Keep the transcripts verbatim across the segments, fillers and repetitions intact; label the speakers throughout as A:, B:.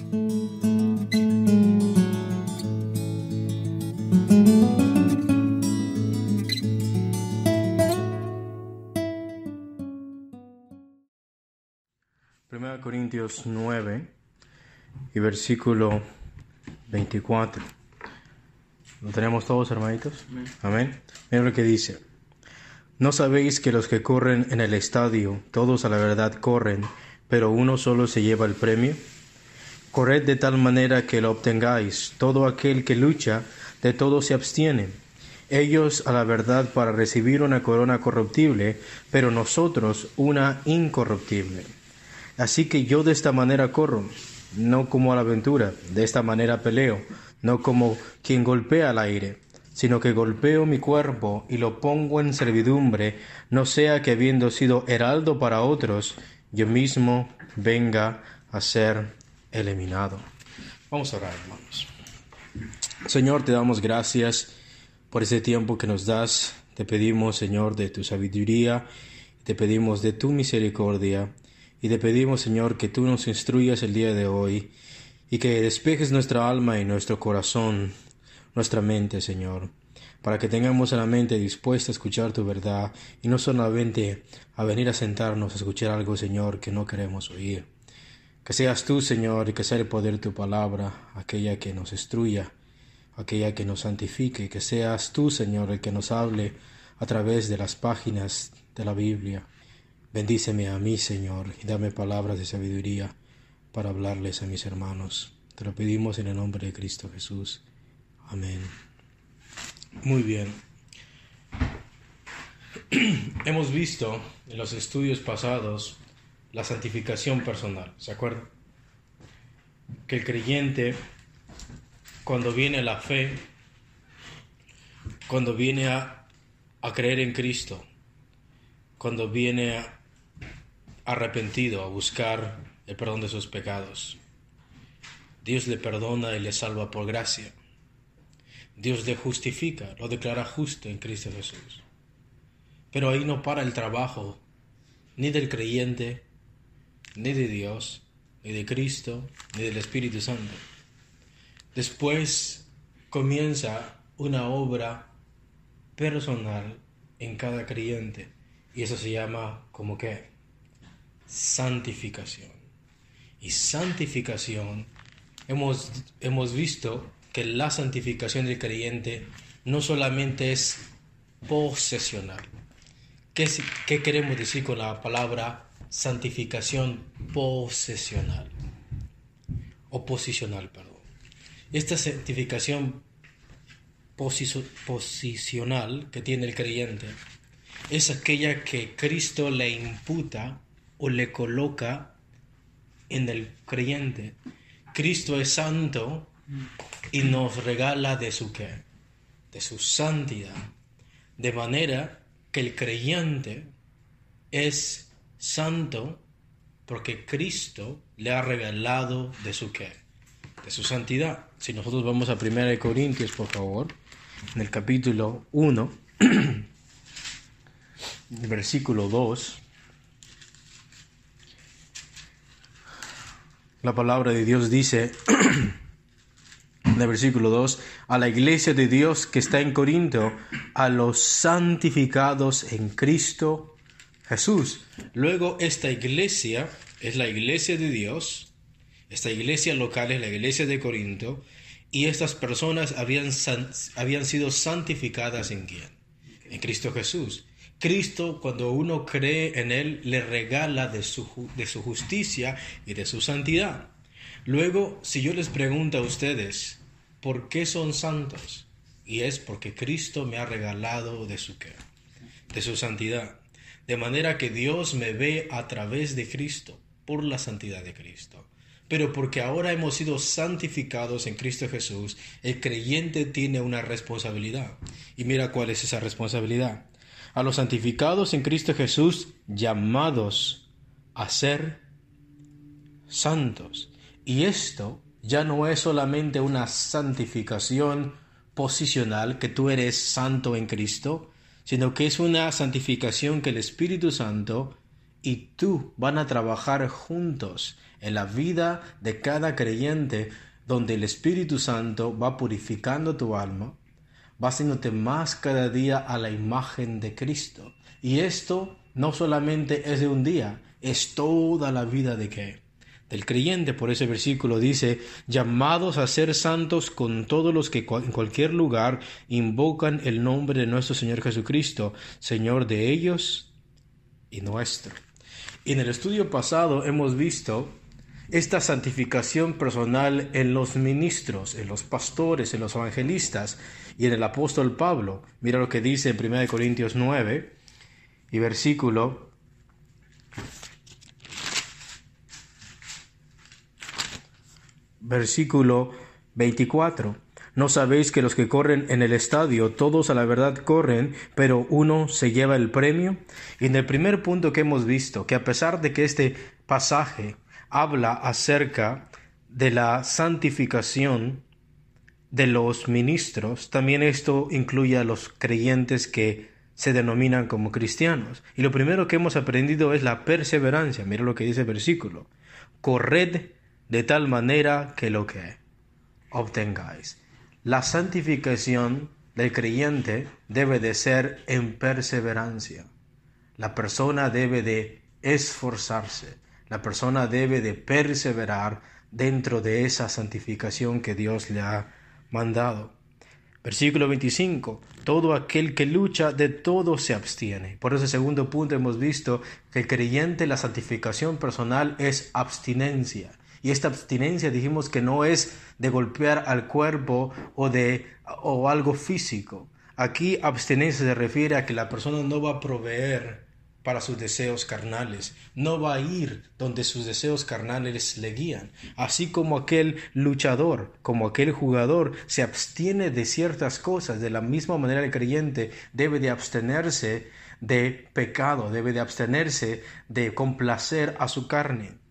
A: primera Corintios nueve y versículo veinticuatro. ¿Lo tenemos todos, hermanitos? Amén. Amén. Mira lo que dice. ¿No sabéis que los que corren en el estadio, todos a la verdad corren, pero uno solo se lleva el premio? Corred de tal manera que lo obtengáis. Todo aquel que lucha, de todo se abstiene. Ellos a la verdad para recibir una corona corruptible, pero nosotros una incorruptible. Así que yo de esta manera corro, no como a la aventura, de esta manera peleo, no como quien golpea al aire, sino que golpeo mi cuerpo y lo pongo en servidumbre, no sea que habiendo sido heraldo para otros, yo mismo venga a ser eliminado. Vamos a orar, hermanos. Señor, te damos gracias por este tiempo que nos das. Te pedimos, Señor, de tu sabiduría, te pedimos de tu misericordia, y te pedimos, Señor, que tú nos instruyas el día de hoy y que despejes nuestra alma y nuestro corazón, nuestra mente, Señor, para que tengamos la mente dispuesta a escuchar tu verdad y no solamente a venir a sentarnos a escuchar algo, Señor, que no queremos oír. Que seas tú, Señor, y que sea el poder de tu palabra, aquella que nos instruya, aquella que nos santifique, que seas tú, Señor, el que nos hable a través de las páginas de la Biblia. Bendíceme a mí, Señor, y dame palabras de sabiduría para hablarles a mis hermanos. Te lo pedimos en el nombre de Cristo Jesús. Amén. Muy bien. Hemos visto en los estudios pasados la santificación personal, ¿se acuerdan? Que el creyente, cuando viene a la fe, cuando viene a, a creer en Cristo, cuando viene a arrepentido a buscar el perdón de sus pecados, Dios le perdona y le salva por gracia. Dios le justifica, lo declara justo en Cristo Jesús. Pero ahí no para el trabajo ni del creyente, ni de Dios, ni de Cristo, ni del Espíritu Santo. Después comienza una obra personal en cada creyente, y eso se llama como que santificación. Y santificación, hemos, hemos visto que la santificación del creyente no solamente es posesional. ¿Qué, qué queremos decir con la palabra santificación posesional? O posicional, perdón. Esta santificación posi- posicional que tiene el creyente es aquella que Cristo le imputa o le coloca en el creyente. Cristo es santo y nos regala de su qué, de su santidad, de manera que el creyente es santo porque Cristo le ha regalado de su qué, de su santidad. Si nosotros vamos a primera Corintios, por favor, en el capítulo uno, versículo dos, la palabra de Dios dice en el versículo dos: a la iglesia de Dios que está en Corinto, a los santificados en Cristo Jesús. Luego, esta iglesia es la iglesia de Dios, esta iglesia local es la iglesia de Corinto, y estas personas habían, san, habían sido santificadas ¿en quién? En Cristo Jesús. Cristo, cuando uno cree en Él, le regala de su, de su justicia y de su santidad. Luego, si yo les pregunto a ustedes, ¿por qué son santos? Y es porque Cristo me ha regalado de su qué, de su santidad. De manera que Dios me ve a través de Cristo, por la santidad de Cristo. Pero porque ahora hemos sido santificados en Cristo Jesús, el creyente tiene una responsabilidad. Y mira cuál es esa responsabilidad. A los santificados en Cristo Jesús, llamados a ser santos. Y esto ya no es solamente una santificación posicional, que tú eres santo en Cristo, sino que es una santificación que el Espíritu Santo y tú van a trabajar juntos en la vida de cada creyente, donde el Espíritu Santo va purificando tu alma, va haciéndote más cada día a la imagen de Cristo. Y esto no solamente es de un día, es toda la vida de qué? Del creyente. Por ese versículo dice, llamados a ser santos con todos los que en cualquier lugar invocan el nombre de nuestro Señor Jesucristo, Señor de ellos y nuestro. Y en el estudio pasado hemos visto esta santificación personal en los ministros, en los pastores, en los evangelistas y en el apóstol Pablo. Mira lo que dice en primera de Corintios nueve y versículo Versículo veinticuatro. ¿No sabéis que los que corren en el estadio, todos a la verdad corren, pero uno se lleva el premio? Y en el primer punto que hemos visto, que a pesar de que este pasaje habla acerca de la santificación de los ministros, también esto incluye a los creyentes que se denominan como cristianos. Y lo primero que hemos aprendido es la perseverancia. Mira lo que dice el versículo. Corred de tal manera que lo que obtengáis. La santificación del creyente debe de ser en perseverancia. La persona debe de esforzarse. La persona debe de perseverar dentro de esa santificación que Dios le ha mandado. Versículo veinticinco. Todo aquel que lucha de todo se abstiene. Por ese segundo punto hemos visto que el creyente, la santificación personal es abstinencia. Y esta abstinencia dijimos que no es de golpear al cuerpo o de o algo físico. Aquí abstinencia se refiere a que la persona no va a proveer para sus deseos carnales, no va a ir donde sus deseos carnales le guían. Así como aquel luchador, como aquel jugador se abstiene de ciertas cosas, de la misma manera el creyente debe de abstenerse de pecado, debe de abstenerse de complacer a su carne.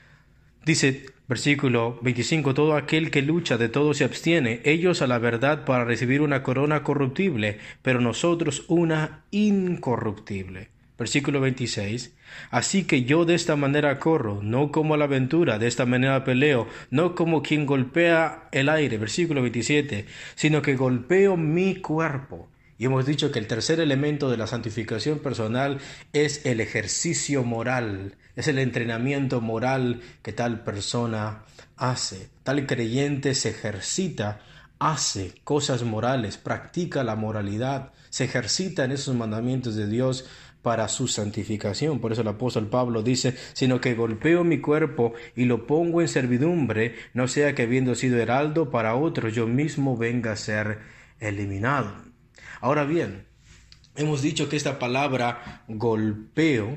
A: Dice, versículo veinticinco, todo aquel que lucha de todo se abstiene, ellos a la verdad para recibir una corona corruptible, pero nosotros una incorruptible. Versículo veintiséis, así que yo de esta manera corro, no como a la aventura, de esta manera peleo, no como quien golpea el aire. Versículo veintisiete, sino que golpeo mi cuerpo. Y hemos dicho que el tercer elemento de la santificación personal es el ejercicio moral, es el entrenamiento moral que tal persona hace. Tal creyente se ejercita, hace cosas morales, practica la moralidad, se ejercita en esos mandamientos de Dios para su santificación. Por eso el apóstol Pablo dice, sino que golpeo mi cuerpo y lo pongo en servidumbre, no sea que habiendo sido heraldo para otros, yo mismo venga a ser eliminado. Ahora bien, hemos dicho que esta palabra golpeo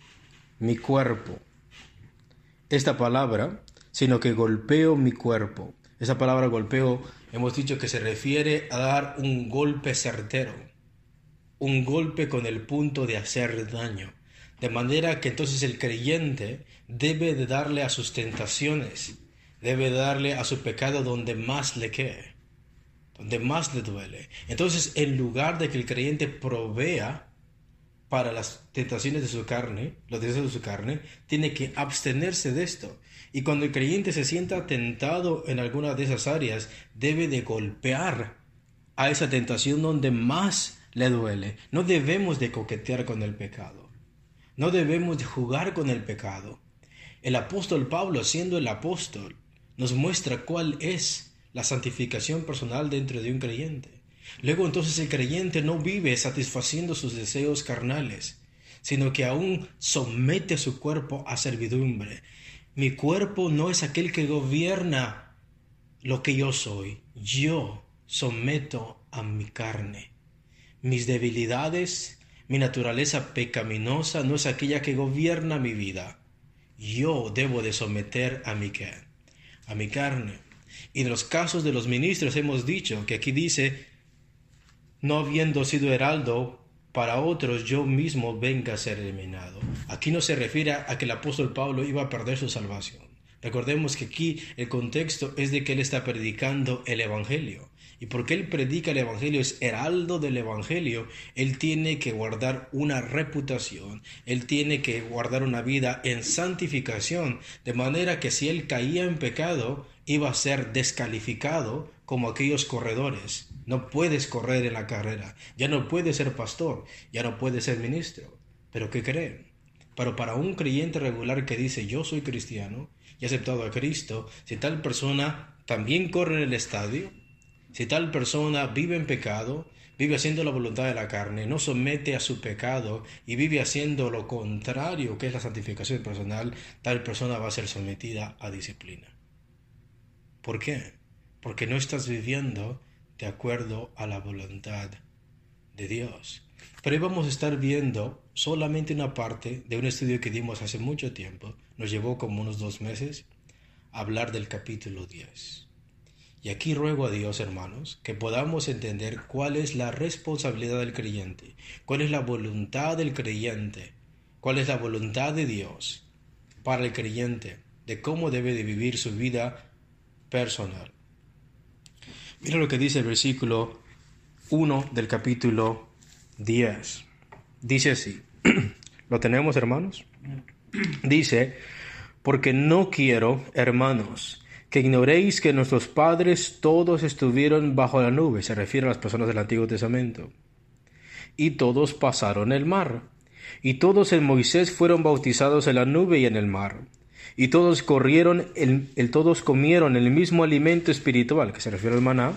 A: mi cuerpo, esta palabra, sino que golpeo mi cuerpo, esa palabra golpeo hemos dicho que se refiere a dar un golpe certero, un golpe con el punto de hacer daño, de manera que entonces el creyente debe de darle a sus tentaciones, debe darle a su pecado donde más le quede, donde más le duele. Entonces, en lugar de que el creyente provea para las tentaciones de su carne, los deseos de su carne, tiene que abstenerse de esto. Y cuando el creyente se sienta tentado en alguna de esas áreas, debe de golpear a esa tentación donde más le duele. No debemos de coquetear con el pecado. No debemos de jugar con el pecado. El apóstol Pablo, siendo el apóstol, nos muestra cuál es la santificación personal dentro de un creyente. Luego entonces el creyente no vive satisfaciendo sus deseos carnales, sino que aún somete a su cuerpo a servidumbre. Mi cuerpo no es aquel que gobierna lo que yo soy. Yo someto a mi carne. Mis debilidades, mi naturaleza pecaminosa no es aquella que gobierna mi vida. Yo debo de someter a mi, a mi carne. Y en los casos de los ministros hemos dicho que aquí dice, no habiendo sido heraldo para otros, yo mismo venga a ser eliminado. Aquí no se refiere a que el apóstol Pablo iba a perder su salvación. Recordemos que aquí el contexto es de que él está predicando el evangelio. Y porque él predica el Evangelio, es heraldo del Evangelio, él tiene que guardar una reputación, él tiene que guardar una vida en santificación, de manera que si él caía en pecado, iba a ser descalificado como aquellos corredores. No puedes correr en la carrera, ya no puedes ser pastor, ya no puedes ser ministro. ¿Pero qué creen? Pero para un creyente regular que dice yo soy cristiano y he aceptado a Cristo, si tal persona también corre en el estadio, si tal persona vive en pecado, vive haciendo la voluntad de la carne, no somete a su pecado y vive haciendo lo contrario que es la santificación personal, tal persona va a ser sometida a disciplina. ¿Por qué? Porque no estás viviendo de acuerdo a la voluntad de Dios. Pero hoy vamos a estar viendo solamente una parte de un estudio que dimos hace mucho tiempo, nos llevó como unos dos meses, a hablar del capítulo diez. Y aquí ruego a Dios, hermanos, que podamos entender cuál es la responsabilidad del creyente, cuál es la voluntad del creyente, cuál es la voluntad de Dios para el creyente, de cómo debe de vivir su vida personal. Mira lo que dice el versículo uno del capítulo diez. Dice así, ¿lo tenemos, hermanos? Dice, porque no quiero, hermanos, que ignoréis que nuestros padres todos estuvieron bajo la nube, se refiere a las personas del Antiguo Testamento, y todos pasaron el mar, y todos en Moisés fueron bautizados en la nube y en el mar, y todos corrieron, el, el, todos comieron el mismo alimento espiritual, que se refiere al maná,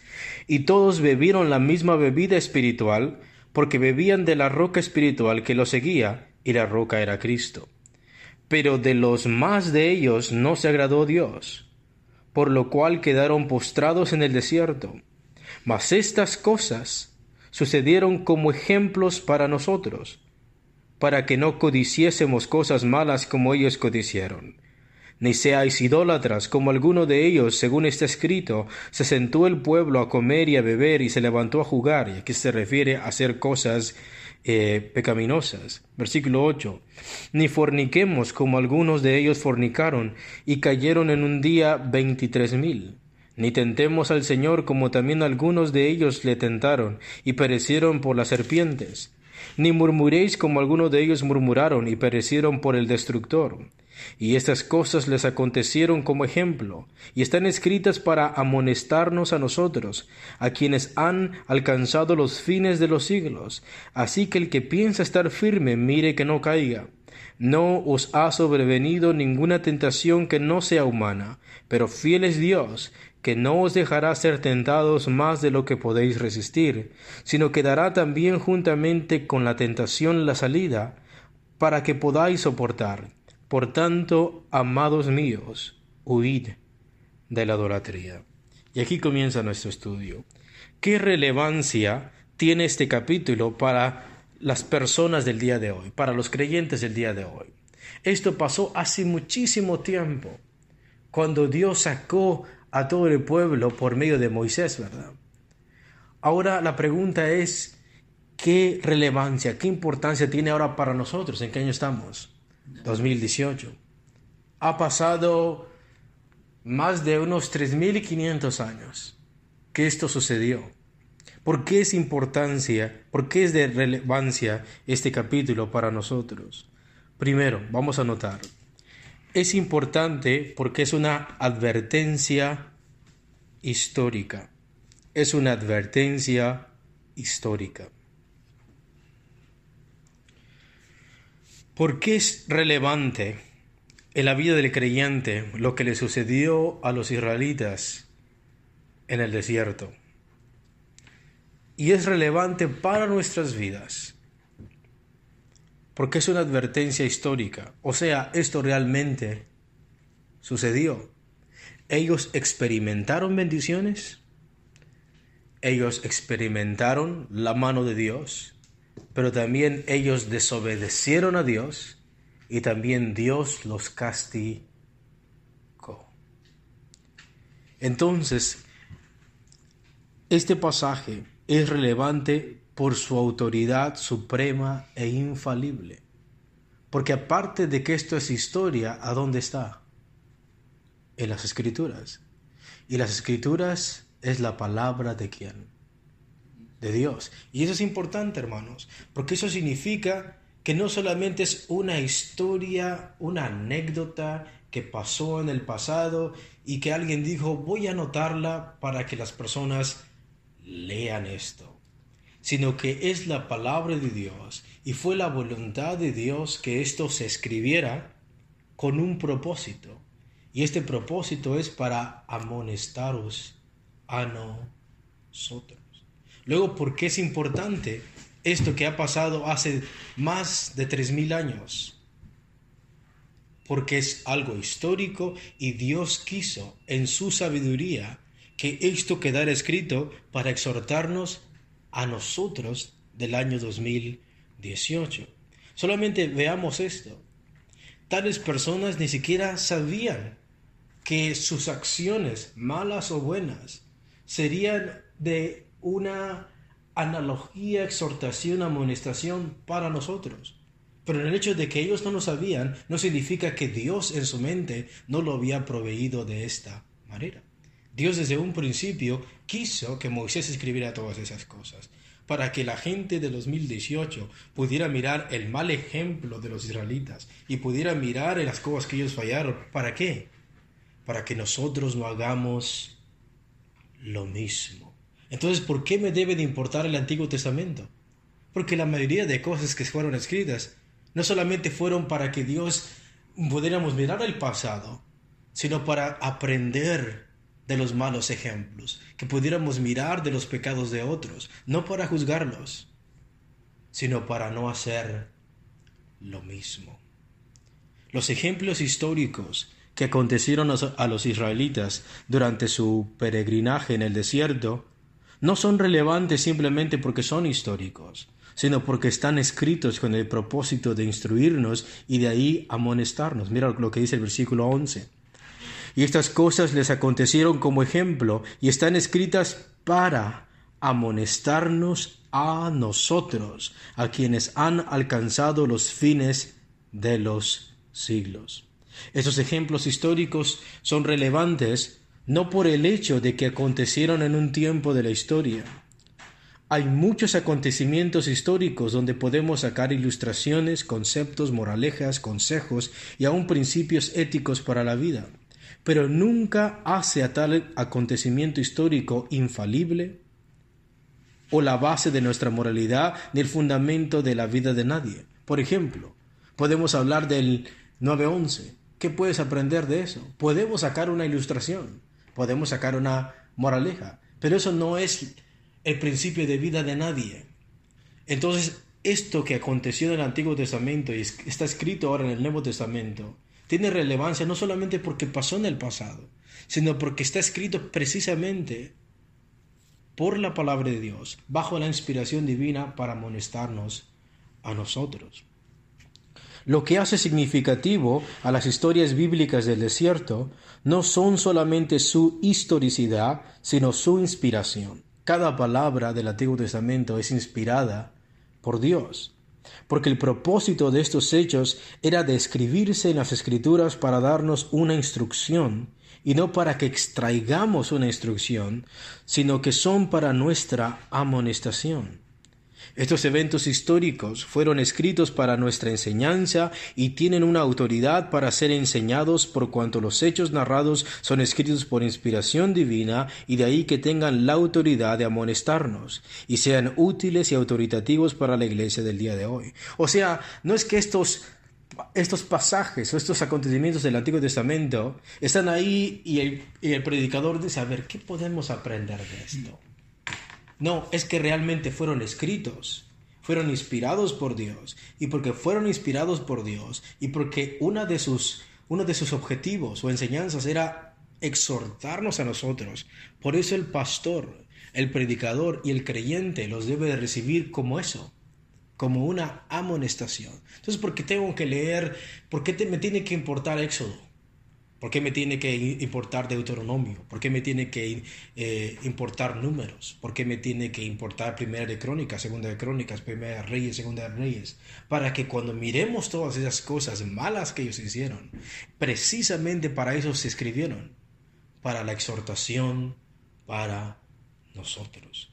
A: y todos bebieron la misma bebida espiritual, porque bebían de la roca espiritual que los seguía, y la roca era Cristo. Pero de los más de ellos no se agradó Dios, por lo cual quedaron postrados en el desierto. Mas estas cosas sucedieron como ejemplos para nosotros, para que no codiciésemos cosas malas como ellos codiciaron. Ni seáis idólatras como alguno de ellos, según está escrito, se sentó el pueblo a comer y a beber y se levantó a jugar, y aquí se refiere a hacer cosas eh, pecaminosas. Versículo ocho. Ni forniquemos como algunos de ellos fornicaron y cayeron en un día veintitrés mil. Ni tentemos al Señor como también algunos de ellos le tentaron y perecieron por las serpientes. Ni murmuréis como algunos de ellos murmuraron y perecieron por el destructor. Y estas cosas les acontecieron como ejemplo, y están escritas para amonestarnos a nosotros, a quienes han alcanzado los fines de los siglos. Así que el que piensa estar firme, mire que no caiga. No os ha sobrevenido ninguna tentación que no sea humana, pero fiel es Dios, que no os dejará ser tentados más de lo que podéis resistir, sino que dará también juntamente con la tentación la salida, para que podáis soportar. Por tanto, amados míos, huid de la idolatría. Y aquí comienza nuestro estudio. ¿Qué relevancia tiene este capítulo para las personas del día de hoy, para los creyentes del día de hoy? Esto pasó hace muchísimo tiempo, cuando Dios sacó a todo el pueblo por medio de Moisés, ¿verdad? Ahora la pregunta es, ¿qué relevancia, qué importancia tiene ahora para nosotros? ¿En qué año estamos? dos mil dieciocho. Ha pasado más de unos tres mil quinientos años que esto sucedió. ¿Por qué es importancia, por qué es de relevancia este capítulo para nosotros? Primero, vamos a notar, es importante porque es una advertencia histórica. Es una advertencia histórica. ¿Por qué es relevante en la vida del creyente lo que le sucedió a los israelitas en el desierto? Y es relevante para nuestras vidas, porque es una advertencia histórica. O sea, esto realmente sucedió. Ellos experimentaron bendiciones, ellos experimentaron la mano de Dios, pero también ellos desobedecieron a Dios y también Dios los castigó. Entonces, este pasaje es relevante por su autoridad suprema e infalible. Porque aparte de que esto es historia, ¿a dónde está? En las Escrituras. Y las Escrituras es la palabra de quién? De Dios. Y eso es importante, hermanos, porque eso significa que no solamente es una historia, una anécdota que pasó en el pasado y que alguien dijo, voy a anotarla para que las personas lean esto, sino que es la palabra de Dios y fue la voluntad de Dios que esto se escribiera con un propósito. Y este propósito es para amonestaros a nosotros. Luego, ¿por qué es importante esto que ha pasado hace más de tres mil años? Porque es algo histórico y Dios quiso en su sabiduría que esto quedara escrito para exhortarnos a nosotros del año dos mil dieciocho. Solamente veamos esto. Tales personas ni siquiera sabían que sus acciones, malas o buenas, serían de una analogía, exhortación, amonestación para nosotros. Pero el hecho de que ellos no lo sabían no significa que Dios en su mente no lo había proveído de esta manera. Dios desde un principio quiso que Moisés escribiera todas esas cosas para que la gente de dos mil dieciocho pudiera mirar el mal ejemplo de los israelitas y pudiera mirar en las cosas que ellos fallaron. ¿Para qué? Para que nosotros no hagamos lo mismo. Entonces, ¿por qué me debe de importar el Antiguo Testamento? Porque la mayoría de cosas que fueron escritas no solamente fueron para que Dios pudiéramos mirar el pasado, sino para aprender de los malos ejemplos, que pudiéramos mirar de los pecados de otros, no para juzgarlos, sino para no hacer lo mismo. Los ejemplos históricos que acontecieron a los israelitas durante su peregrinaje en el desierto no son relevantes simplemente porque son históricos, sino porque están escritos con el propósito de instruirnos y de ahí amonestarnos. Mira lo que dice el versículo once. Y estas cosas les acontecieron como ejemplo y están escritas para amonestarnos a nosotros, a quienes han alcanzado los fines de los siglos. Estos ejemplos históricos son relevantes no por el hecho de que acontecieron en un tiempo de la historia. Hay muchos acontecimientos históricos donde podemos sacar ilustraciones, conceptos, moralejas, consejos y aún principios éticos para la vida. Pero nunca hace a tal acontecimiento histórico infalible o la base de nuestra moralidad ni el fundamento de la vida de nadie. Por ejemplo, podemos hablar del nueve once. ¿Qué puedes aprender de eso? Podemos sacar una ilustración, podemos sacar una moraleja, pero eso no es el principio de vida de nadie. Entonces, esto que aconteció en el Antiguo Testamento y está escrito ahora en el Nuevo Testamento, tiene relevancia no solamente porque pasó en el pasado, sino porque está escrito precisamente por la palabra de Dios, bajo la inspiración divina para amonestarnos a nosotros. Lo que hace significativo a las historias bíblicas del desierto no son solamente su historicidad, sino su inspiración. Cada palabra del Antiguo Testamento es inspirada por Dios, porque el propósito de estos hechos era de escribirse en las Escrituras para darnos una instrucción, y no para que extraigamos una instrucción, sino que son para nuestra amonestación. Estos eventos históricos fueron escritos para nuestra enseñanza y tienen una autoridad para ser enseñados por cuanto los hechos narrados son escritos por inspiración divina y de ahí que tengan la autoridad de amonestarnos y sean útiles y autoritativos para la iglesia del día de hoy. O sea, no es que estos, estos pasajes o estos acontecimientos del Antiguo Testamento están ahí y el, y el predicador dice, a ver, ¿qué podemos aprender de esto? No, es que realmente fueron escritos, fueron inspirados por Dios, y porque fueron inspirados por Dios, y porque una de sus, uno de sus objetivos o enseñanzas era exhortarnos a nosotros. Por eso el pastor, el predicador y el creyente los debe de recibir como eso, como una amonestación. Entonces, ¿por qué tengo que leer? ¿Por qué te, me tiene que importar Éxodo? ¿Por qué me tiene que importar Deuteronomio? ¿Por qué me tiene que eh, importar Números? ¿Por qué me tiene que importar Primera de Crónicas, Segunda de Crónicas, Primera de Reyes, Segunda de Reyes? Para que cuando miremos todas esas cosas malas que ellos hicieron, precisamente para eso se escribieron, para la exhortación, para nosotros.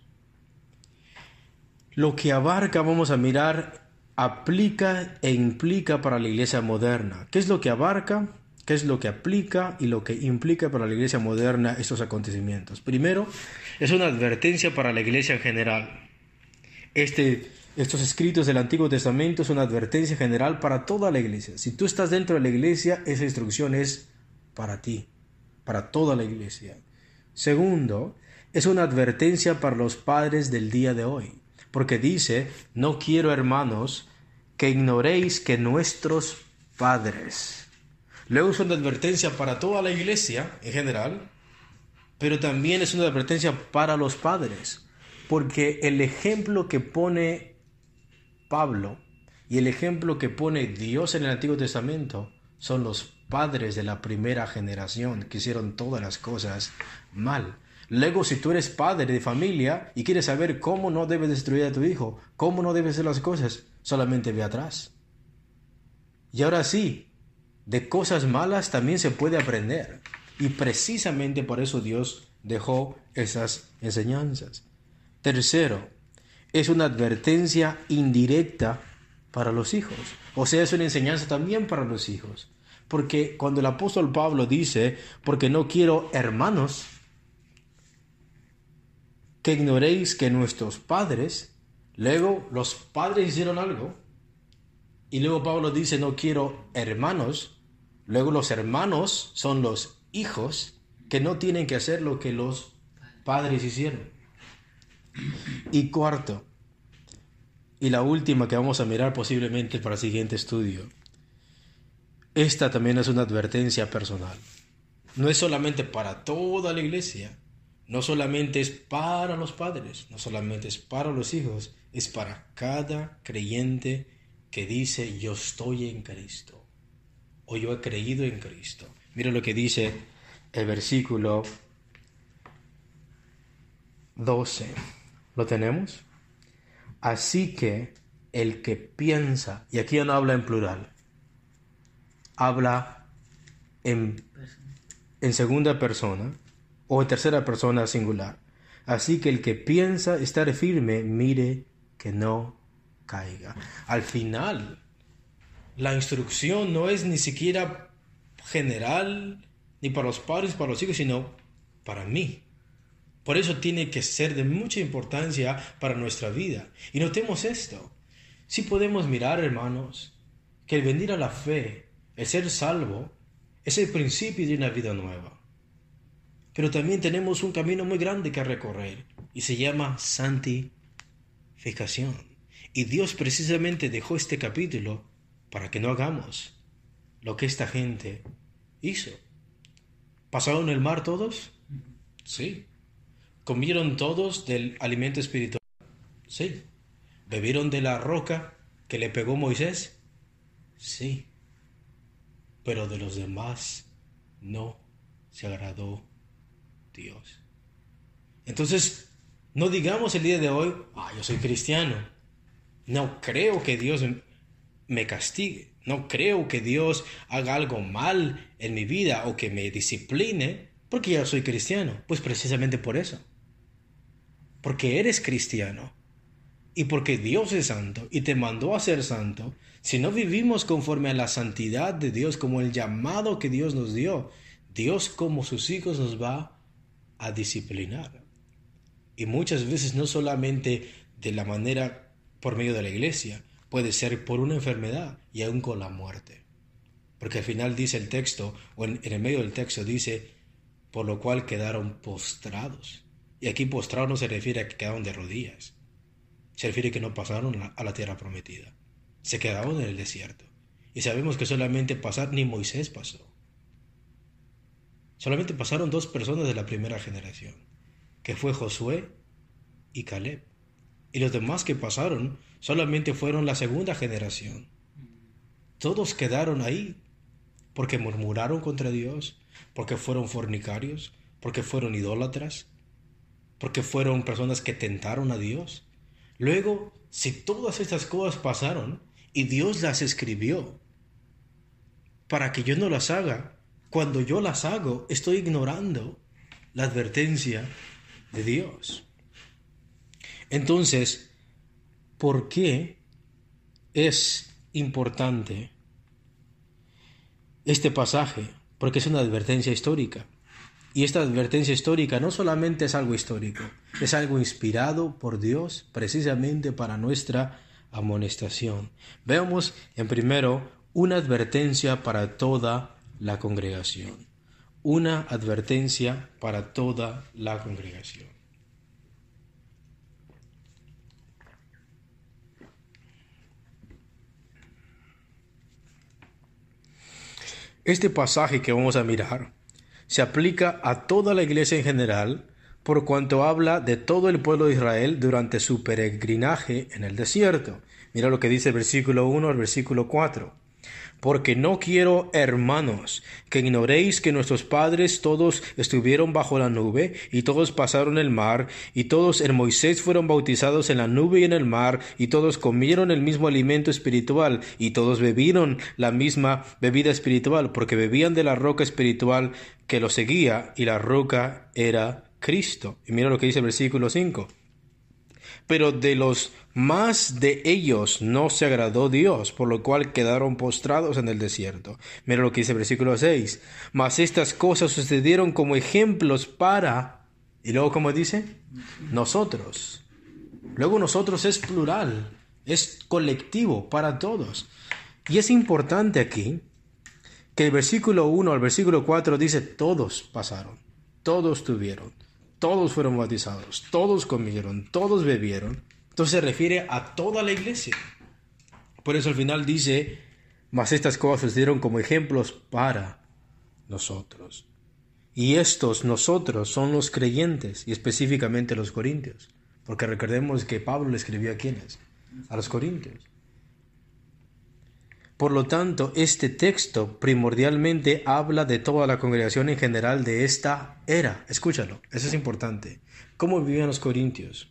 A: Lo que abarca, vamos a mirar, aplica e implica para la iglesia moderna. ¿Qué es lo que abarca? ¿Qué es lo que aplica y lo que implica para la iglesia moderna estos acontecimientos? Primero, es una advertencia para la iglesia en general. Este, estos escritos del Antiguo Testamento son una advertencia general para toda la iglesia. Si tú estás dentro de la iglesia, esa instrucción es para ti, para toda la iglesia. Segundo, es una advertencia para los padres del día de hoy. Porque dice, no quiero, hermanos, que ignoréis que nuestros padres. Luego es una advertencia para toda la iglesia en general, pero también es una advertencia para los padres. Porque el ejemplo que pone Pablo y el ejemplo que pone Dios en el Antiguo Testamento son los padres de la primera generación que hicieron todas las cosas mal. Luego, si tú eres padre de familia y quieres saber cómo no debes destruir a tu hijo, cómo no debes hacer las cosas, solamente ve atrás. Y ahora sí, de cosas malas también se puede aprender. Y precisamente por eso Dios dejó esas enseñanzas. Tercero, es una advertencia indirecta para los hijos. O sea, es una enseñanza también para los hijos. Porque cuando el apóstol Pablo dice, porque no quiero, hermanos, que ignoréis que nuestros padres, luego los padres hicieron algo, y luego Pablo dice, no quiero, hermanos, luego los hermanos son los hijos que no tienen que hacer lo que los padres hicieron. Y cuarto, y la última que vamos a mirar posiblemente para el siguiente estudio, esta también es una advertencia personal. No es solamente para toda la iglesia, no solamente es para los padres, no solamente es para los hijos, es para cada creyente que dice yo estoy en Cristo o yo he creído en Cristo. Mira lo que dice el versículo doce. ¿Lo tenemos? Así que el que piensa, y aquí ya no habla en plural, habla en, en segunda persona o en tercera persona singular. Así que el que piensa estar firme, mire que no caiga. Al final, la instrucción no es ni siquiera general, ni para los padres, para los hijos, sino para mí. Por eso tiene que ser de mucha importancia para nuestra vida. Y notemos esto. Si podemos mirar, hermanos, que el venir a la fe, el ser salvo, es el principio de una vida nueva. Pero también tenemos un camino muy grande que recorrer y se llama santificación. Y Dios precisamente dejó este capítulo para que no hagamos lo que esta gente hizo. ¿Pasaron el mar todos? Sí. ¿Comieron todos del alimento espiritual? Sí. ¿Bebieron de la roca que le pegó Moisés? Sí. Pero de los demás no se agradó Dios. Entonces, no digamos el día de hoy, ah, yo soy cristiano. No creo que Dios me castigue. No creo que Dios haga algo mal en mi vida o que me discipline porque ya soy cristiano. Pues precisamente por eso. Porque eres cristiano y porque Dios es santo y te mandó a ser santo. Si no vivimos conforme a la santidad de Dios, como el llamado que Dios nos dio, Dios como sus hijos nos va a disciplinar. Y muchas veces no solamente de la manera por medio de la iglesia, puede ser por una enfermedad y aún con la muerte. Porque al final dice el texto, o en, en el medio del texto dice, por lo cual quedaron postrados. Y aquí postrados no se refiere a que quedaron de rodillas. Se refiere a que no pasaron a la tierra prometida. Se quedaron en el desierto. Y sabemos que solamente pasar, ni Moisés pasó. Solamente pasaron dos personas de la primera generación, que fue Josué y Caleb. Y los demás que pasaron solamente fueron la segunda generación. Todos quedaron ahí porque murmuraron contra Dios, porque fueron fornicarios, porque fueron idólatras, porque fueron personas que tentaron a Dios. Luego, si todas estas cosas pasaron y Dios las escribió para que yo no las haga, cuando yo las hago, estoy ignorando la advertencia de Dios. Entonces, ¿por qué es importante este pasaje? Porque es una advertencia histórica. Y esta advertencia histórica no solamente es algo histórico, es algo inspirado por Dios precisamente para nuestra amonestación. Veamos en primero una advertencia para toda la congregación. Una advertencia para toda la congregación. Este pasaje que vamos a mirar se aplica a toda la iglesia en general, por cuanto habla de todo el pueblo de Israel durante su peregrinaje en el desierto. Mira lo que dice el versículo uno al versículo cuatro. Porque no quiero, hermanos, que ignoréis que nuestros padres todos estuvieron bajo la nube, y todos pasaron el mar, y todos en Moisés fueron bautizados en la nube y en el mar, y todos comieron el mismo alimento espiritual, y todos bebieron la misma bebida espiritual, porque bebían de la roca espiritual que los seguía, y la roca era Cristo. Y mira lo que dice el versículo cinco. Pero de los más de ellos no se agradó Dios, por lo cual quedaron postrados en el desierto. Mira lo que dice el versículo seis. Mas estas cosas sucedieron como ejemplos para... Y luego, ¿cómo dice? Nosotros. Luego nosotros es plural, es colectivo para todos. Y es importante aquí que el versículo uno al versículo cuatro dice todos pasaron, todos tuvieron. Todos fueron bautizados, todos comieron, todos bebieron. Entonces se refiere a toda la iglesia. Por eso al final dice, mas estas cosas dieron como ejemplos para nosotros. Y estos nosotros son los creyentes, y específicamente los corintios. Porque recordemos que Pablo le escribió a quiénes, a los corintios. Por lo tanto, este texto primordialmente habla de toda la congregación en general de esta era. Escúchalo, eso es importante. ¿Cómo vivían los corintios?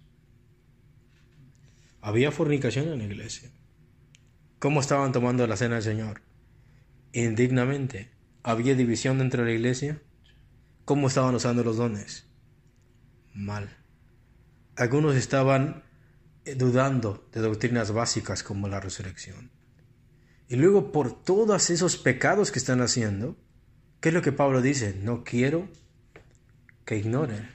A: Había fornicación en la iglesia. ¿Cómo estaban tomando la cena del Señor? Indignamente. ¿Había división dentro de la iglesia? ¿Cómo estaban usando los dones? Mal. Algunos estaban dudando de doctrinas básicas como la resurrección. Y luego por todos esos pecados que están haciendo, ¿qué es lo que Pablo dice? No quiero que ignoren.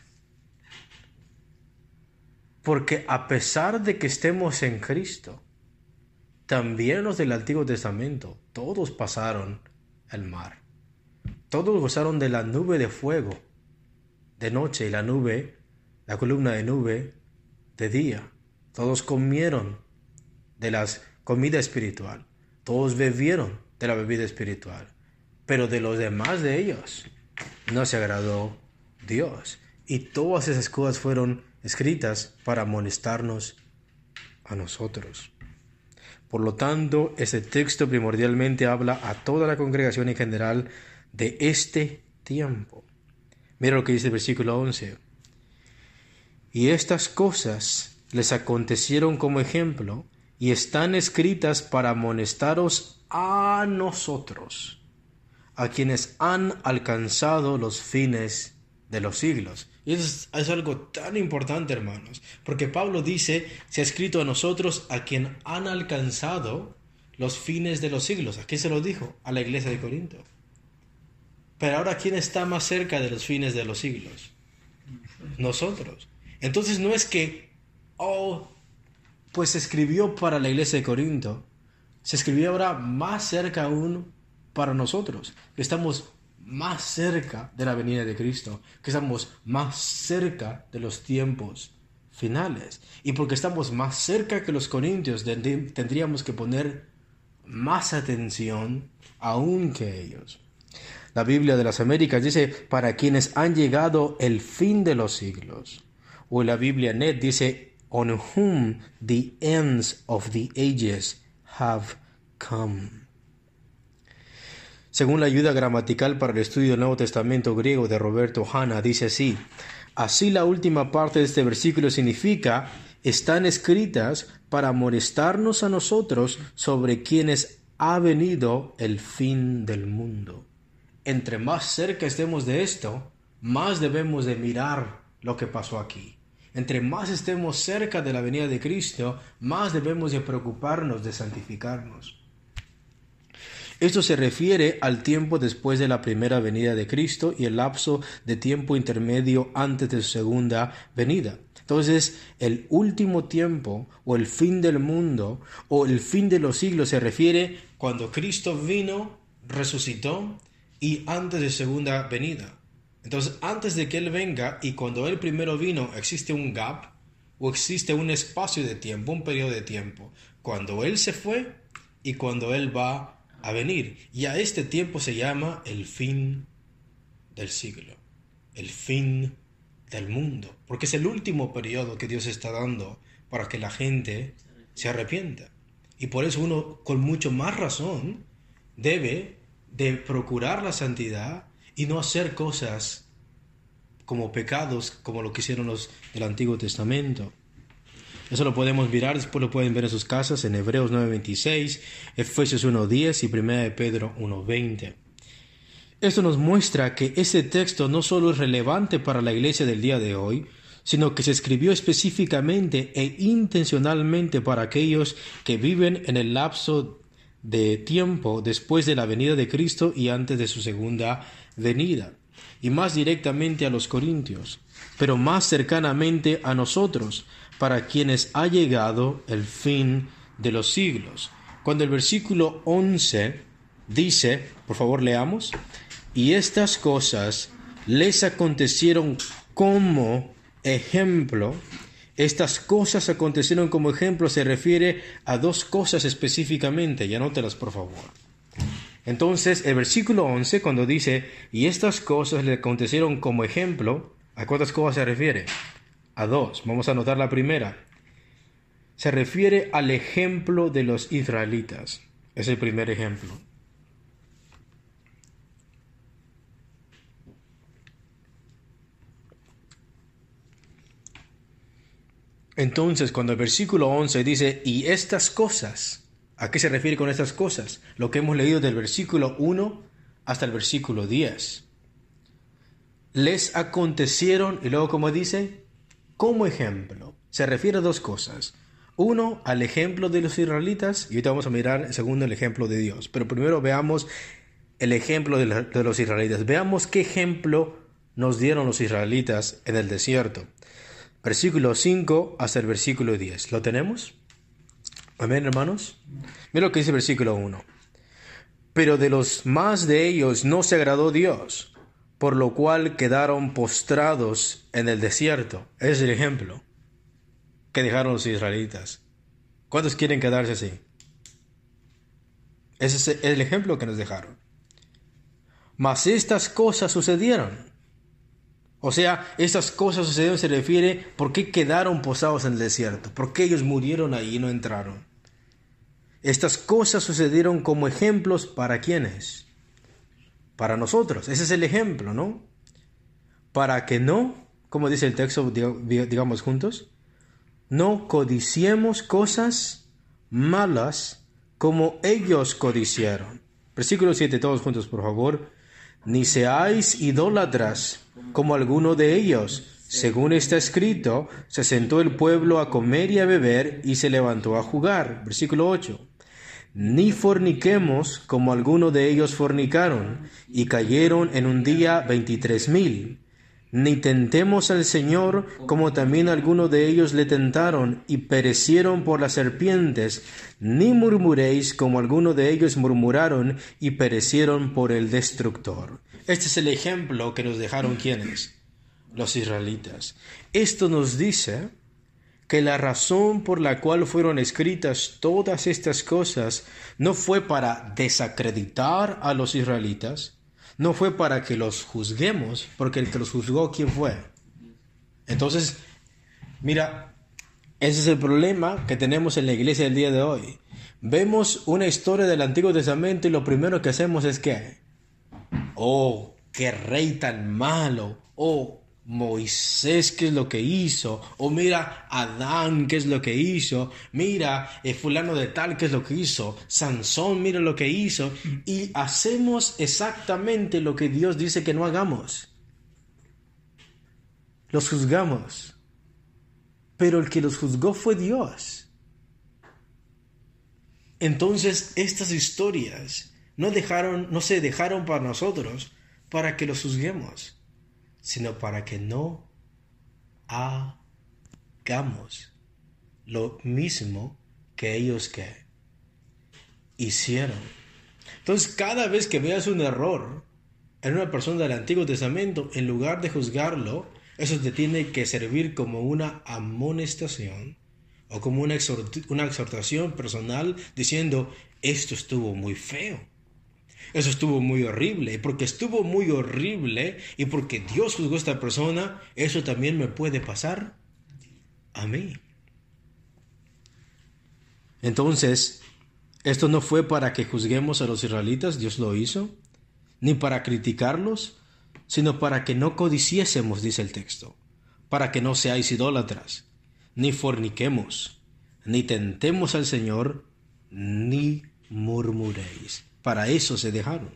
A: Porque a pesar de que estemos en Cristo, también los del Antiguo Testamento, todos pasaron el mar. Todos gozaron de la nube de fuego de noche y la nube, la columna de nube de día. Todos comieron de la comida espiritual. Todos bebieron de la bebida espiritual, pero de los demás de ellos no se agradó Dios. Y todas esas cosas fueron escritas para amonestarnos a nosotros. Por lo tanto, este texto primordialmente habla a toda la congregación en general de este tiempo. Mira lo que dice el versículo once. Y estas cosas les acontecieron como ejemplo, y están escritas para amonestaros a nosotros, a quienes han alcanzado los fines de los siglos. Y eso es, es algo tan importante, hermanos, porque Pablo dice, se ha escrito a nosotros, a quien han alcanzado los fines de los siglos. ¿A quién se lo dijo? A la iglesia de Corinto. Pero ahora, ¿quién está más cerca de los fines de los siglos? Nosotros. Entonces no es que, oh, pues se escribió para la iglesia de Corinto, se escribió ahora más cerca aún para nosotros, que estamos más cerca de la venida de Cristo, que estamos más cerca de los tiempos finales. Y porque estamos más cerca que los corintios, tendríamos que poner más atención aún que ellos. La Biblia de las Américas dice, para quienes han llegado el fin de los siglos. O la Biblia Net dice, on whom the ends of the ages have come. Según la ayuda gramatical para el estudio del Nuevo Testamento griego de Roberto Hanna, dice así, así la última parte de este versículo significa, están escritas para amonestarnos a nosotros sobre quienes ha venido el fin del mundo. Entre más cerca estemos de esto, más debemos de mirar lo que pasó aquí. Entre más estemos cerca de la venida de Cristo, más debemos de preocuparnos de santificarnos. Esto se refiere al tiempo después de la primera venida de Cristo y el lapso de tiempo intermedio antes de su segunda venida. Entonces, el último tiempo o el fin del mundo o el fin de los siglos se refiere cuando Cristo vino, resucitó y antes de su segunda venida. Entonces, antes de que Él venga y cuando Él primero vino, existe un gap o existe un espacio de tiempo, un periodo de tiempo. Cuando Él se fue y cuando Él va a venir. Y a este tiempo se llama el fin del siglo, el fin del mundo, porque es el último periodo que Dios está dando para que la gente se arrepienta. Y por eso uno con mucho más razón debe de procurar la santidad y no hacer cosas como pecados como lo que hicieron los del Antiguo Testamento. Eso lo podemos mirar, después lo pueden ver en sus casas en Hebreos nueve veintiséis, Efesios uno diez y primera de Pedro uno veinte. Esto nos muestra que este texto no solo es relevante para la iglesia del día de hoy, sino que se escribió específicamente e intencionalmente para aquellos que viven en el lapso de tiempo después de la venida de Cristo y antes de su segunda venida, y más directamente a los corintios, pero más cercanamente a nosotros, para quienes ha llegado el fin de los siglos. Cuando el versículo once dice, por favor leamos, y estas cosas les acontecieron como ejemplo. Estas cosas acontecieron como ejemplo se refiere a dos cosas específicamente, y anótelas por favor. Entonces, el versículo once, cuando dice, y estas cosas le acontecieron como ejemplo, ¿a cuántas cosas se refiere? A dos. Vamos a anotar la primera. Se refiere al ejemplo de los israelitas. Es el primer ejemplo. Entonces, cuando el versículo once dice, y estas cosas, ¿a qué se refiere con estas cosas? Lo que hemos leído del versículo uno hasta el versículo diez. Les acontecieron, y luego como dice, como ejemplo. Se refiere a dos cosas. Uno, al ejemplo de los israelitas, y ahorita vamos a mirar en segundo el ejemplo de Dios. Pero primero veamos el ejemplo de, la, de los israelitas. Veamos qué ejemplo nos dieron los israelitas en el desierto. Versículo cinco hasta el versículo diez. ¿Lo tenemos? Amén, hermanos. Mira lo que dice el versículo uno. Pero de los más de ellos no se agradó Dios, por lo cual quedaron postrados en el desierto. Ese es el ejemplo que dejaron los israelitas. ¿Cuántos quieren quedarse así? Ese es el ejemplo que nos dejaron. Mas estas cosas sucedieron. O sea, estas cosas sucedieron se refiere por qué quedaron posados en el desierto, por qué ellos murieron ahí y no entraron. Estas cosas sucedieron como ejemplos para ¿quiénes? Para nosotros. Ese es el ejemplo, ¿no? Para que no, como dice el texto, digamos juntos, no codiciemos cosas malas como ellos codiciaron. Versículo siete, todos juntos, por favor. Ni seáis idólatras como alguno de ellos. Según está escrito, se sentó el pueblo a comer y a beber y se levantó a jugar. Versículo ocho. Ni forniquemos como alguno de ellos fornicaron y cayeron en un día veintitrés mil. Ni tentemos al Señor como también algunos de ellos le tentaron y perecieron por las serpientes. Ni murmuréis como algunos de ellos murmuraron y perecieron por el destructor. Este es el ejemplo que nos dejaron ¿quiénes? Los israelitas. Esto nos dice que la razón por la cual fueron escritas todas estas cosas no fue para desacreditar a los israelitas, no fue para que los juzguemos, porque el que los juzgó, ¿quién fue? Entonces, mira, ese es el problema que tenemos en la iglesia del día de hoy. Vemos una historia del Antiguo Testamento y lo primero que hacemos es ¿qué? Oh, qué rey tan malo. Oh, Moisés, ¿qué es lo que hizo? O mira, Adán, ¿qué es lo que hizo? Mira, eh, fulano de tal, ¿qué es lo que hizo? Sansón, mira lo que hizo. Y hacemos exactamente lo que Dios dice que no hagamos. los juzgamos, pero el que los juzgó fue Dios. Entonces estas historias no dejaron, no se dejaron para nosotros para que los juzguemos, sino para que no hagamos lo mismo que ellos que hicieron. Entonces, cada vez que veas un error en una persona del Antiguo Testamento, en lugar de juzgarlo, eso te tiene que servir como una amonestación o como una, exhort- una exhortación personal diciendo, esto estuvo muy feo, eso estuvo muy horrible, y porque estuvo muy horrible y porque Dios juzgó a esta persona, eso también me puede pasar a mí. Entonces, esto no fue para que juzguemos a los israelitas, Dios lo hizo, ni para criticarlos, sino para que no codiciésemos, dice el texto, para que no seáis idólatras, ni forniquemos, ni tentemos al Señor, ni murmuréis. Para eso se dejaron.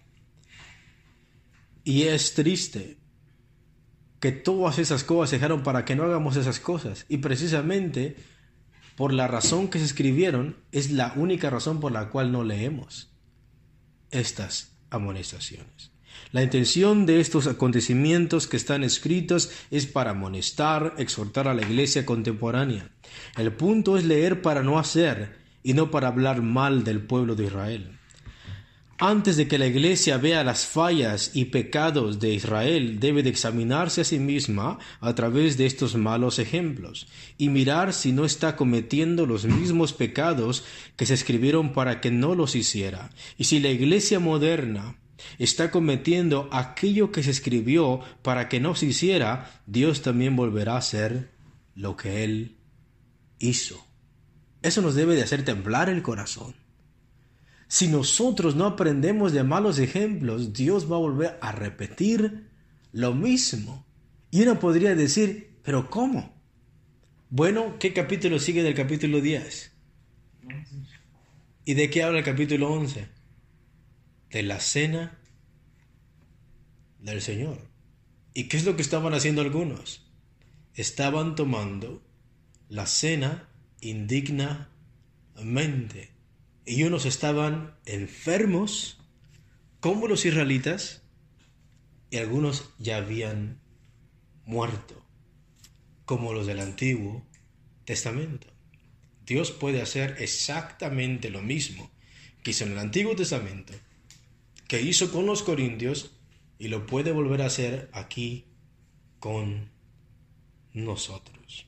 A: Y es triste que todas esas cosas se dejaron para que no hagamos esas cosas. Y precisamente por la razón que se escribieron, es la única razón por la cual no leemos estas amonestaciones. La intención de estos acontecimientos que están escritos es para amonestar, exhortar a la iglesia contemporánea. El punto es leer para no hacer y no para hablar mal del pueblo de Israel. Antes de que la iglesia vea las fallas y pecados de Israel, debe de examinarse a sí misma a través de estos malos ejemplos y mirar si no está cometiendo los mismos pecados que se escribieron para que no los hiciera. Y si la iglesia moderna está cometiendo aquello que se escribió para que no se hiciera, Dios también volverá a hacer lo que Él hizo. Eso nos debe de hacer temblar el corazón. Si nosotros no aprendemos de malos ejemplos, Dios va a volver a repetir lo mismo. Y uno podría decir, ¿pero cómo? Bueno, ¿qué capítulo sigue del capítulo diez? ¿Y de qué habla el capítulo once? De la cena del Señor. ¿Y qué es lo que estaban haciendo algunos? Estaban tomando la cena indignamente. Y unos estaban enfermos, como los israelitas, y algunos ya habían muerto, como los del Antiguo Testamento. Dios puede hacer exactamente lo mismo que hizo en el Antiguo Testamento, que hizo con los corintios, y lo puede volver a hacer aquí con nosotros.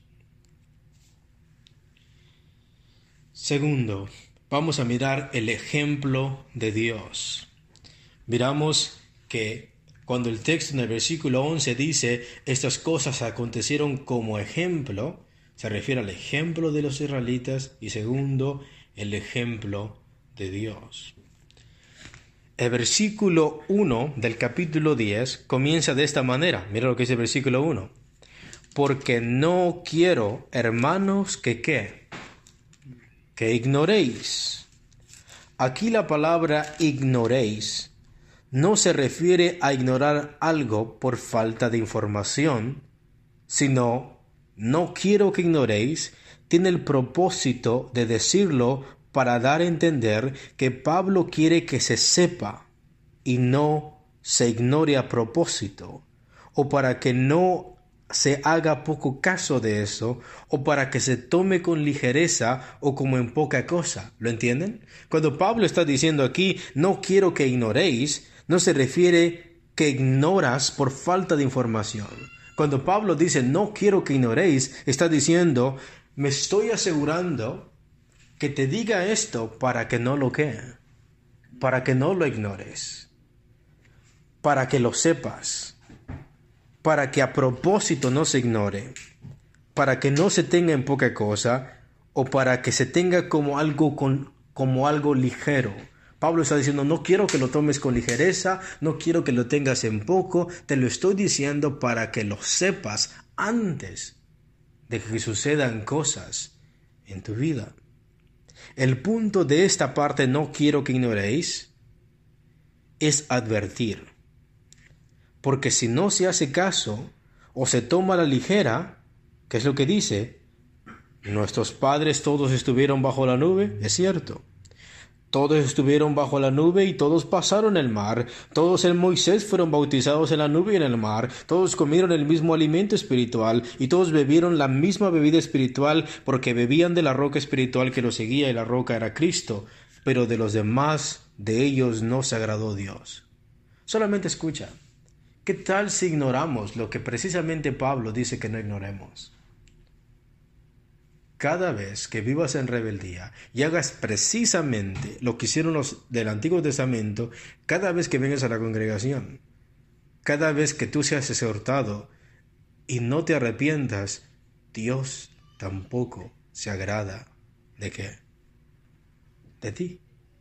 A: Segundo, vamos a mirar el ejemplo de Dios. Miramos que cuando el texto en el versículo once dice estas cosas acontecieron como ejemplo, se refiere al ejemplo de los israelitas y segundo, el ejemplo de Dios. El versículo uno del capítulo diez comienza de esta manera. Mira lo que dice el versículo uno. Porque no quiero, hermanos, que ¿qué? Que ignoréis. Aquí la palabra ignoréis no se refiere a ignorar algo por falta de información, sino no quiero que ignoréis tiene el propósito de decirlo para dar a entender que Pablo quiere que se sepa y no se ignore a propósito, o para que no se haga poco caso de eso, o para que se tome con ligereza o como en poca cosa. ¿Lo entienden? Cuando Pablo está diciendo aquí, no quiero que ignoréis, no se refiere que ignoras por falta de información. Cuando Pablo dice, no quiero que ignoréis, está diciendo, me estoy asegurando que te diga esto para que no lo que, para que no lo ignores, para que lo sepas, para que a propósito no se ignore, para que no se tenga en poca cosa, o para que se tenga como algo, con, como algo ligero. Pablo está diciendo, no quiero que lo tomes con ligereza, no quiero que lo tengas en poco, te lo estoy diciendo para que lo sepas antes de que sucedan cosas en tu vida. El punto de esta parte, no quiero que ignoréis, es advertir. Porque si no se hace caso, o se toma a la ligera, ¿qué es lo que dice? Nuestros padres todos estuvieron bajo la nube, es cierto. Todos estuvieron bajo la nube y todos pasaron el mar. Todos en Moisés fueron bautizados en la nube y en el mar. Todos comieron el mismo alimento espiritual y todos bebieron la misma bebida espiritual porque bebían de la roca espiritual que los seguía y la roca era Cristo. Pero de los demás, de ellos no se agradó Dios. Solamente escucha. ¿Qué tal si ignoramos lo que precisamente Pablo dice que no ignoremos? Cada vez que vivas en rebeldía y hagas precisamente lo que hicieron los del Antiguo Testamento, cada vez que vengas a la congregación, cada vez que tú seas exhortado y no te arrepientas, Dios tampoco se agrada de qué, de ti.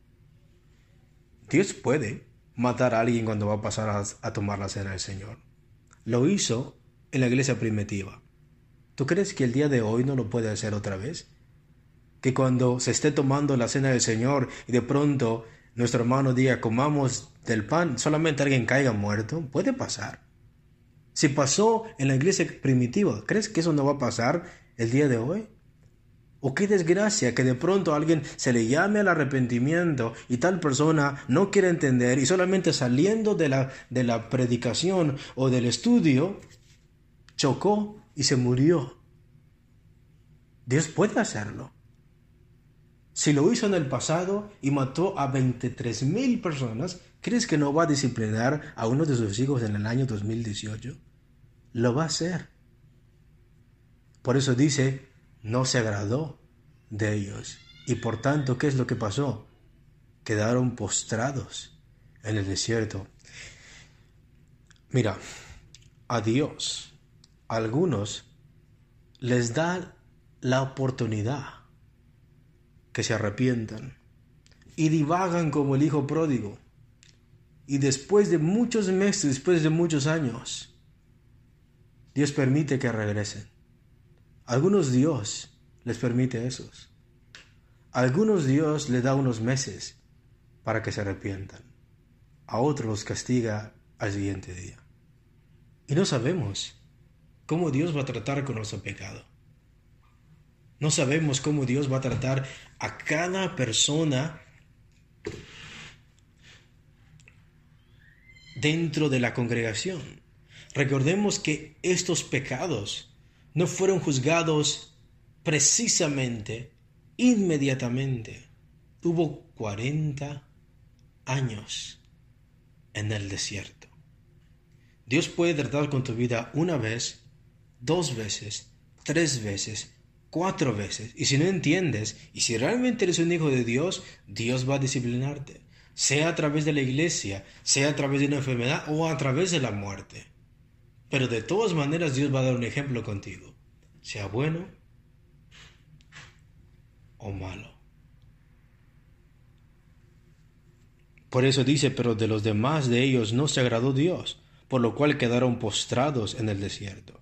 A: Dios puede matar a alguien cuando va a pasar a, a tomar la cena del Señor. Lo hizo en la iglesia primitiva. ¿Tú crees que el día de hoy no lo puede hacer otra vez? Que cuando se esté tomando la cena del Señor y de pronto nuestro hermano diga comamos del pan, solamente alguien caiga muerto, puede pasar. Si pasó en la iglesia primitiva, ¿crees que eso no va a pasar el día de hoy? ¿O qué desgracia que de pronto a alguien se le llame al arrepentimiento y tal persona no quiere entender y solamente saliendo de la, de la predicación o del estudio chocó y se murió? Dios puede hacerlo. Si lo hizo en el pasado y mató a veintitrés mil personas, ¿crees que no va a disciplinar a uno de sus hijos en el año dos mil dieciocho? Lo va a hacer. Por eso dice, no se agradó de ellos. Y por tanto, ¿qué es lo que pasó? Quedaron postrados en el desierto. Mira, a Dios, a algunos les da la oportunidad que se arrepientan y divagan como el hijo pródigo. Y después de muchos meses, después de muchos años, Dios permite que regresen. A algunos Dios les permite esos. A algunos Dios les da unos meses para que se arrepientan. A otros los castiga al siguiente día. Y no sabemos cómo Dios va a tratar con nuestro pecado. No sabemos cómo Dios va a tratar a cada persona dentro de la congregación. Recordemos que estos pecados no fueron juzgados precisamente, inmediatamente. Hubo cuarenta años en el desierto. Dios puede tratar con tu vida una vez, dos veces, tres veces, cuatro veces. Y si no entiendes, y si realmente eres un hijo de Dios, Dios va a disciplinarte. Sea a través de la iglesia, sea a través de una enfermedad o a través de la muerte. Pero de todas maneras Dios va a dar un ejemplo contigo. Sea bueno o malo. Por eso dice, pero de los demás de ellos no se agradó Dios, por lo cual quedaron postrados en el desierto.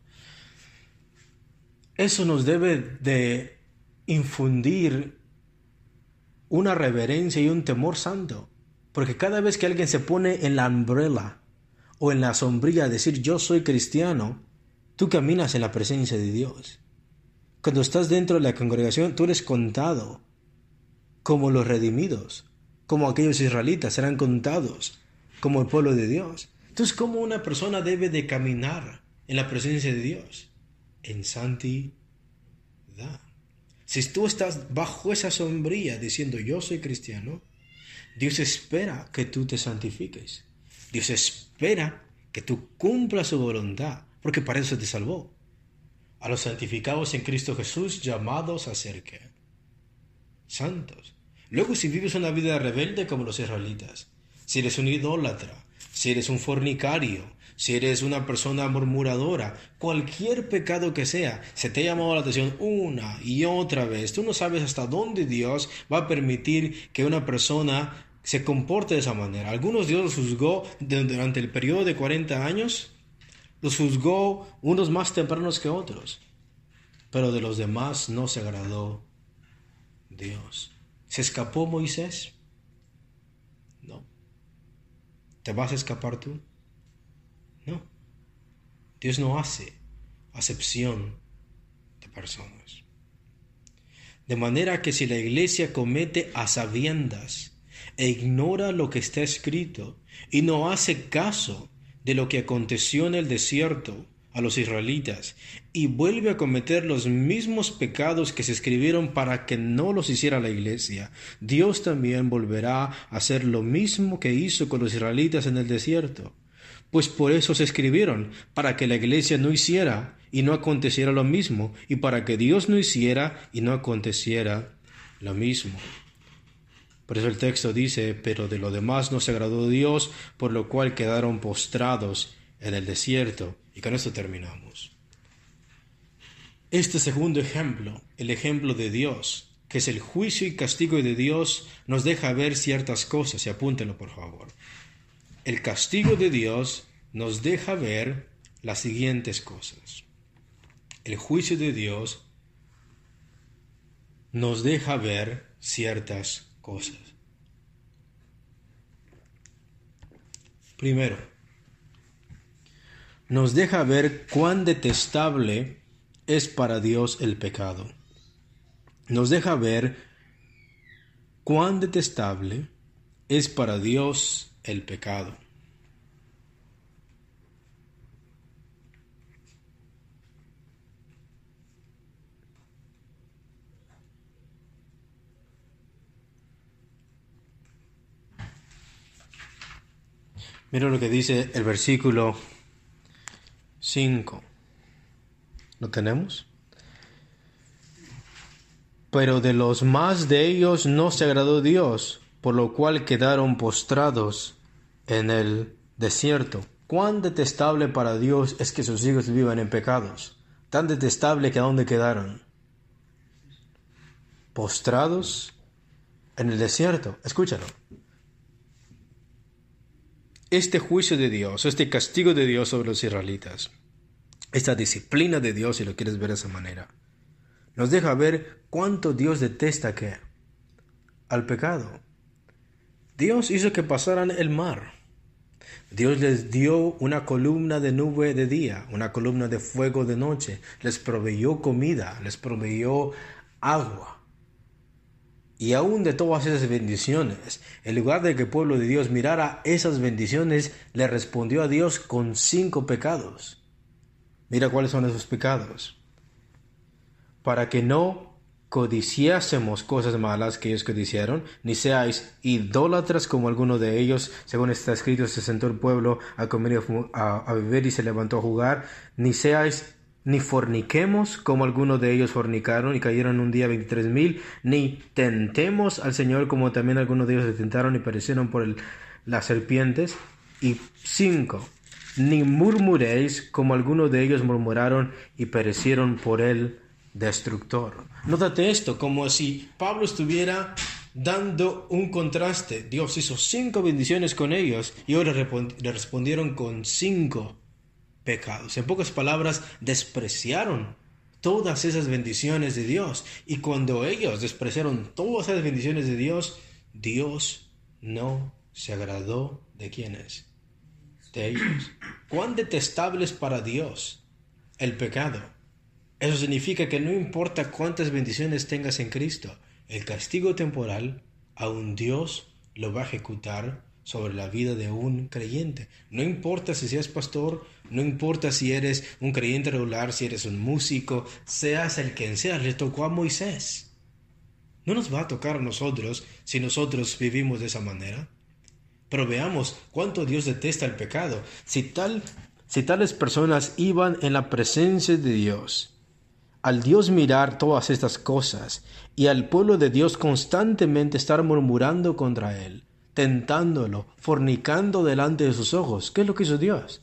A: Eso nos debe de infundir una reverencia y un temor santo, porque cada vez que alguien se pone en la umbrella o en la sombrilla a decir yo soy cristiano, tú caminas en la presencia de Dios. Cuando estás dentro de la congregación, tú eres contado como los redimidos, como aquellos israelitas serán contados como el pueblo de Dios. Entonces, ¿cómo una persona debe de caminar en la presencia de Dios? En santidad. Si tú estás bajo esa sombrilla diciendo yo soy cristiano, Dios espera que tú te santifiques. Dios espera que tú cumplas su voluntad, porque para eso te salvó. A los santificados en Cristo Jesús, llamados a ser ¿qué? Santos. Luego, si vives una vida rebelde como los israelitas, si eres un idólatra, si eres un fornicario, si eres una persona murmuradora, cualquier pecado que sea, se te ha llamado la atención una y otra vez, tú no sabes hasta dónde Dios va a permitir que una persona se comporte de esa manera. Algunos Dios los juzgó durante el periodo de cuarenta años, los juzgó unos más tempranos que otros, pero de los demás no se agradó Dios. ¿Se escapó Moisés? No. ¿Te vas a escapar tú? No. Dios no hace acepción de personas. De manera que si la iglesia comete a sabiendas e ignora lo que está escrito y no hace caso de lo que aconteció en el desierto a los israelitas y vuelve a cometer los mismos pecados que se escribieron para que no los hiciera la iglesia, Dios también volverá a hacer lo mismo que hizo con los israelitas en el desierto. Pues por eso se escribieron, para que la iglesia no hiciera y no aconteciera lo mismo, y para que Dios no hiciera y no aconteciera lo mismo. Por eso el texto dice, pero de lo demás no se agradó Dios, por lo cual quedaron postrados en el desierto. Y con esto terminamos. Este segundo ejemplo, el ejemplo de Dios, que es el juicio y castigo de Dios, nos deja ver ciertas cosas, y apúntenlo por favor. El castigo de Dios nos deja ver las siguientes cosas. El juicio de Dios nos deja ver ciertas cosas. Primero, nos deja ver cuán detestable es para Dios el pecado. Nos deja ver cuán detestable es para Dios el pecado. Mira lo que dice el versículo cinco. ¿Lo tenemos? Pero de los más de ellos no se agradó Dios, por lo cual quedaron postrados en el desierto. Cuán detestable para Dios es que sus hijos vivan en pecados. Tan detestable que ¿a dónde quedaron? Postrados en el desierto. Escúchalo. Este juicio de Dios, este castigo de Dios sobre los israelitas, esta disciplina de Dios, si lo quieres ver de esa manera, nos deja ver cuánto Dios detesta ¿qué? Al pecado. Dios hizo que pasaran el mar. Dios les dio una columna de nube de día, una columna de fuego de noche. Les proveyó comida, les proveyó agua. Y aún de todas esas bendiciones, en lugar de que el pueblo de Dios mirara esas bendiciones, le respondió a Dios con cinco pecados. Mira cuáles son esos pecados. Para que no codiciásemos cosas malas que ellos codiciaron, ni seáis idólatras como alguno de ellos, según está escrito, se sentó el pueblo a comer y a, a beber y se levantó a jugar, ni seáis ni forniquemos como algunos de ellos fornicaron y cayeron un día veintitrés mil, ni tentemos al Señor como también algunos de ellos le tentaron y perecieron por el, las serpientes. Y cinco, ni murmuréis como algunos de ellos murmuraron y perecieron por el destructor. Nótate esto, como si Pablo estuviera dando un contraste. Dios hizo cinco bendiciones con ellos y ahora le respondieron con cinco pecados. En pocas palabras, despreciaron todas esas bendiciones de Dios. Y cuando ellos despreciaron todas esas bendiciones de Dios, Dios no se agradó de quiénes, de ellos. Cuán detestable es para Dios el pecado. Eso significa que no importa cuántas bendiciones tengas en Cristo, el castigo temporal, aún Dios lo va a ejecutar sobre la vida de un creyente. No importa si seas pastor, no importa si eres un creyente regular, si eres un músico, seas el quien seas, le tocó a Moisés. No nos va a tocar a nosotros si nosotros vivimos de esa manera. Pero veamos cuánto Dios detesta el pecado. Si, tal, si tales personas iban en la presencia de Dios, al Dios mirar todas estas cosas y al pueblo de Dios constantemente estar murmurando contra Él, tentándolo, fornicando delante de sus ojos, ¿qué es lo que hizo Dios?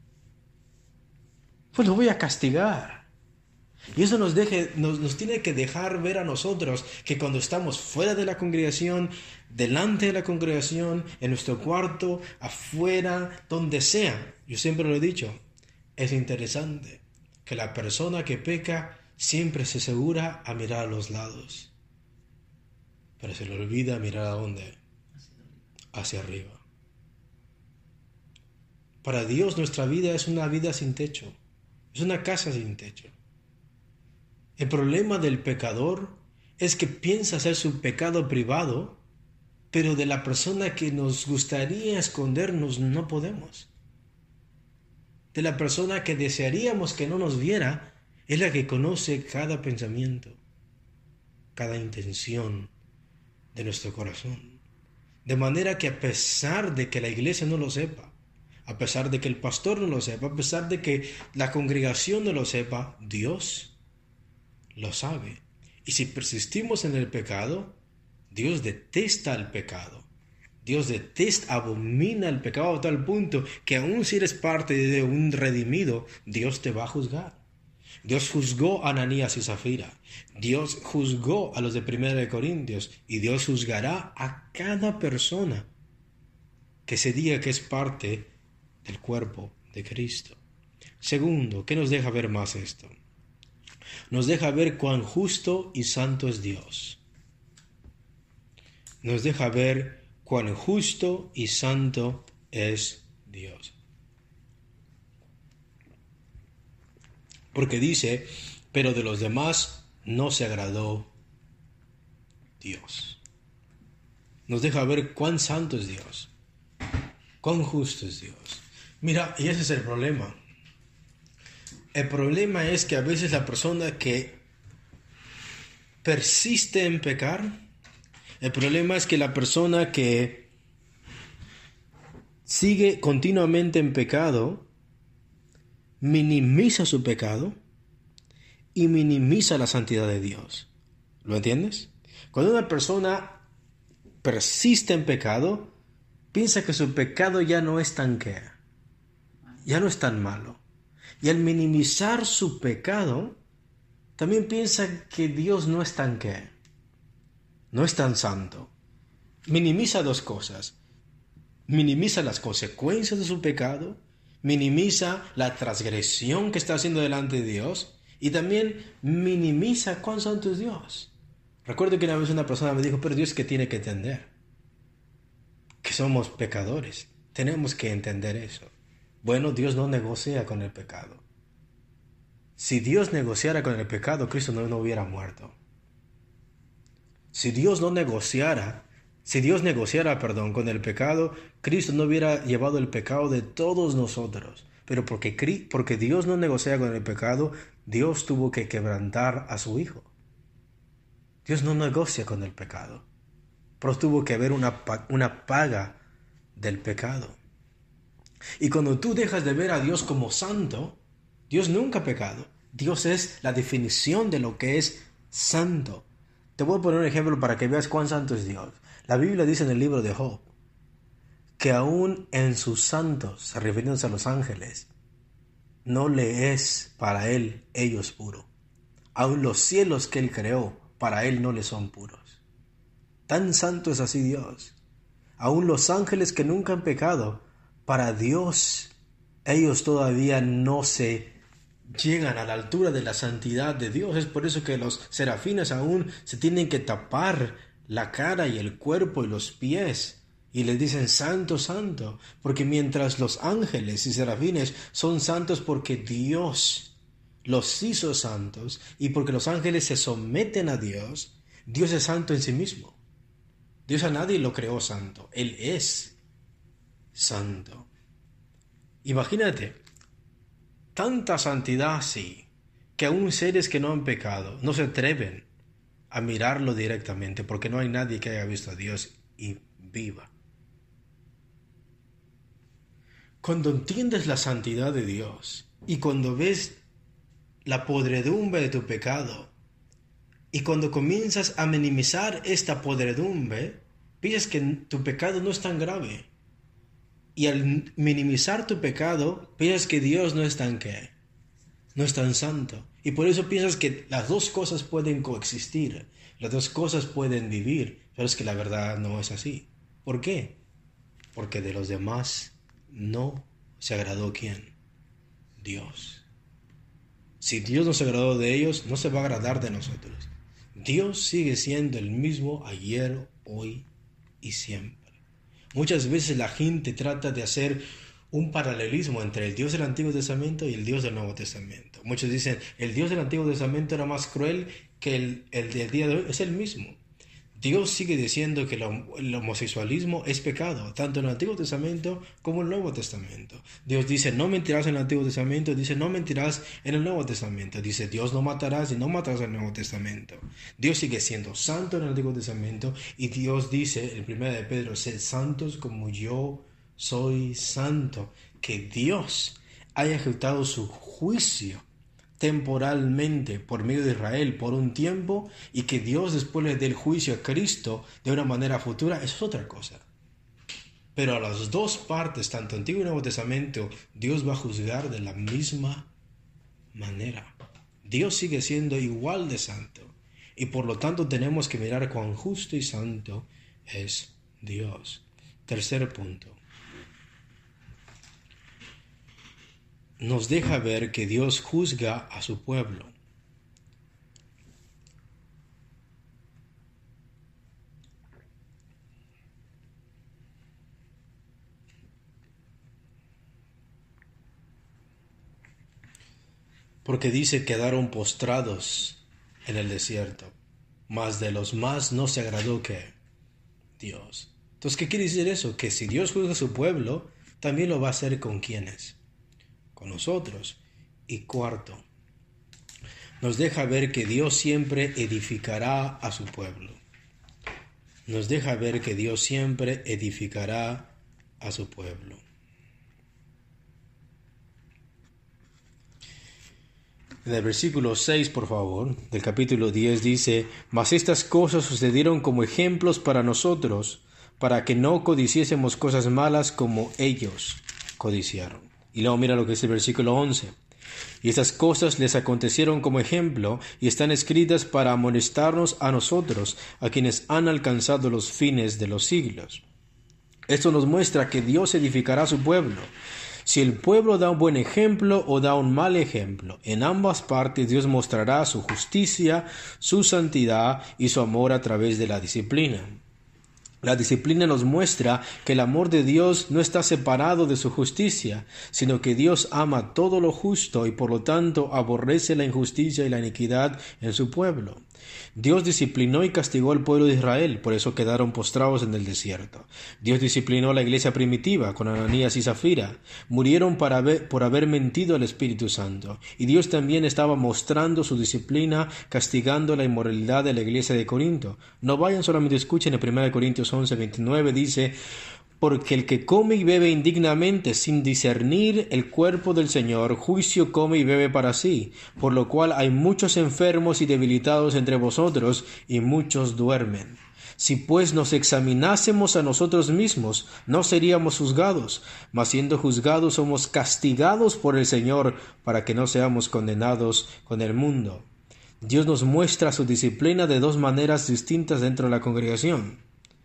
A: Pues lo voy a castigar. Y eso nos, deje, nos, nos tiene que dejar ver a nosotros que cuando estamos fuera de la congregación, delante de la congregación, en nuestro cuarto, afuera, donde sea, yo siempre lo he dicho, es interesante que la persona que peca siempre se asegura a mirar a los lados, pero se le olvida mirar a dónde, hacia arriba. Para Dios nuestra vida es una vida sin techo. Es una casa sin techo. El problema del pecador es que piensa hacer su pecado privado, pero de la persona que nos gustaría escondernos no podemos. De la persona que desearíamos que no nos viera, es la que conoce cada pensamiento, cada intención de nuestro corazón. De manera que a pesar de que la iglesia no lo sepa, a pesar de que el pastor no lo sepa, a pesar de que la congregación no lo sepa, Dios lo sabe. Y si persistimos en el pecado, Dios detesta el pecado. Dios detesta, abomina el pecado a tal punto que aun si eres parte de un redimido, Dios te va a juzgar. Dios juzgó a Ananías y Zafira. Dios juzgó a los de Primera de Corintios. Y Dios juzgará a cada persona que se diga que es parte del cuerpo de Cristo. Segundo, ¿qué nos deja ver más esto? Nos deja ver cuán justo y santo es Dios. Nos deja ver cuán justo y santo es Dios. Porque dice, pero de los demás no se agradó Dios. Nos deja ver cuán santo es Dios, cuán justo es Dios. Mira, y ese es el problema. El problema es que a veces la persona que persiste en pecar, el problema es que la persona que sigue continuamente en pecado, minimiza su pecado y minimiza la santidad de Dios. ¿Lo entiendes? Cuando una persona persiste en pecado, piensa que su pecado ya no es tan que, ya no es tan malo. Y al minimizar su pecado, también piensa que Dios no es tan que, no es tan santo. Minimiza dos cosas. Minimiza las consecuencias de su pecado, minimiza la transgresión que está haciendo delante de Dios y también minimiza cuán santo es Dios. Recuerdo que una vez una persona me dijo, pero Dios que tiene que entender que somos pecadores. Tenemos que entender eso. Bueno, Dios no negocia con el pecado. Si Dios negociara con el pecado, Cristo no, no hubiera muerto. Si Dios no negociara, si Dios negociara, perdón, con el pecado, Cristo no hubiera llevado el pecado de todos nosotros. Pero porque, porque Dios no negocia con el pecado, Dios tuvo que quebrantar a su Hijo. Dios no negocia con el pecado, pero tuvo que haber una, una paga del pecado. Y cuando tú dejas de ver a Dios como santo, Dios nunca ha pecado. Dios es la definición de lo que es santo. Te voy a poner un ejemplo para que veas cuán santo es Dios. La Biblia dice en el libro de Job que aún en sus santos, refiriéndose a los ángeles, no le es para él ellos puro. Aún los cielos que él creó, para él no le son puros. Tan santo es así Dios. Aún los ángeles que nunca han pecado, para Dios, ellos todavía no se llegan a la altura de la santidad de Dios. Es por eso que los serafines aún se tienen que tapar la cara y el cuerpo y los pies y les dicen santo, santo, porque mientras los ángeles y serafines son santos porque Dios los hizo santos y porque los ángeles se someten a Dios, Dios es santo en sí mismo. Dios a nadie lo creó santo, Él es santo. Imagínate, tanta santidad así, que aún seres que no han pecado no se atreven a mirarlo directamente, porque no hay nadie que haya visto a Dios y viva. Cuando entiendes la santidad de Dios y cuando ves la podredumbre de tu pecado y cuando comienzas a minimizar esta podredumbre, piensas que tu pecado no es tan grave. Y al minimizar tu pecado, piensas que Dios no es tan qué, no es tan santo. Y por eso piensas que las dos cosas pueden coexistir, las dos cosas pueden vivir, pero es que la verdad no es así. ¿Por qué? Porque de los demás no se agradó ¿quién? Dios. Si Dios no se agradó de ellos, no se va a agradar de nosotros. Dios sigue siendo el mismo ayer, hoy y siempre. Muchas veces la gente trata de hacer un paralelismo entre el Dios del Antiguo Testamento y el Dios del Nuevo Testamento. Muchos dicen, el Dios del Antiguo Testamento era más cruel que el, el del día de hoy. Es el mismo. Dios sigue diciendo que el homosexualismo es pecado, tanto en el Antiguo Testamento como en el Nuevo Testamento. Dios dice, no mentirás en el Antiguo Testamento, dice, no mentirás en el Nuevo Testamento. Dice, Dios no matarás y no matarás en el Nuevo Testamento. Dios sigue siendo santo en el Antiguo Testamento y Dios dice, en primera de Pedro, sed santos como yo soy santo. Que Dios haya ejecutado su juicio temporalmente por medio de Israel por un tiempo y que Dios después le dé el juicio a Cristo de una manera futura, eso es otra cosa. Pero a las dos partes, tanto Antiguo y Nuevo Testamento, Dios va a juzgar de la misma manera. Dios sigue siendo igual de santo y por lo tanto tenemos que mirar cuán justo y santo es Dios. Tercer punto. Nos deja ver que Dios juzga a su pueblo. Porque dice, quedaron postrados en el desierto, mas de los más no se agradó que Dios. Entonces, ¿qué quiere decir eso? Que si Dios juzga a su pueblo, también lo va a hacer con quienes. Con nosotros. Y cuarto, nos deja ver que Dios siempre edificará a su pueblo. Nos deja ver que Dios siempre edificará a su pueblo. En el versículo seis, por favor, del capítulo diez dice, mas estas cosas sucedieron como ejemplos para nosotros, para que no codiciésemos cosas malas como ellos codiciaron. Y luego mira lo que es el versículo once. Y estas cosas les acontecieron como ejemplo y están escritas para amonestarnos a nosotros, a quienes han alcanzado los fines de los siglos. Esto nos muestra que Dios edificará a su pueblo. Si el pueblo da un buen ejemplo o da un mal ejemplo, en ambas partes Dios mostrará su justicia, su santidad y su amor a través de la disciplina. La disciplina nos muestra que el amor de Dios no está separado de su justicia, sino que Dios ama todo lo justo y por lo tanto aborrece la injusticia y la iniquidad en su pueblo. Dios disciplinó y castigó al pueblo de Israel, por eso quedaron postrados en el desierto. Dios disciplinó a la iglesia primitiva con Ananías y Zafira. Murieron para haber, por haber mentido al Espíritu Santo. Y Dios también estaba mostrando su disciplina, castigando la inmoralidad de la iglesia de Corinto. No vayan, solamente escuchen en primera Corintios once, veintinueve, dice, porque el que come y bebe indignamente sin discernir el cuerpo del Señor, juicio come y bebe para sí, por lo cual hay muchos enfermos y debilitados entre vosotros, y muchos duermen. Si pues nos examinásemos a nosotros mismos, no seríamos juzgados, mas siendo juzgados somos castigados por el Señor, para que no seamos condenados con el mundo. Dios nos muestra su disciplina de dos maneras distintas dentro de la congregación.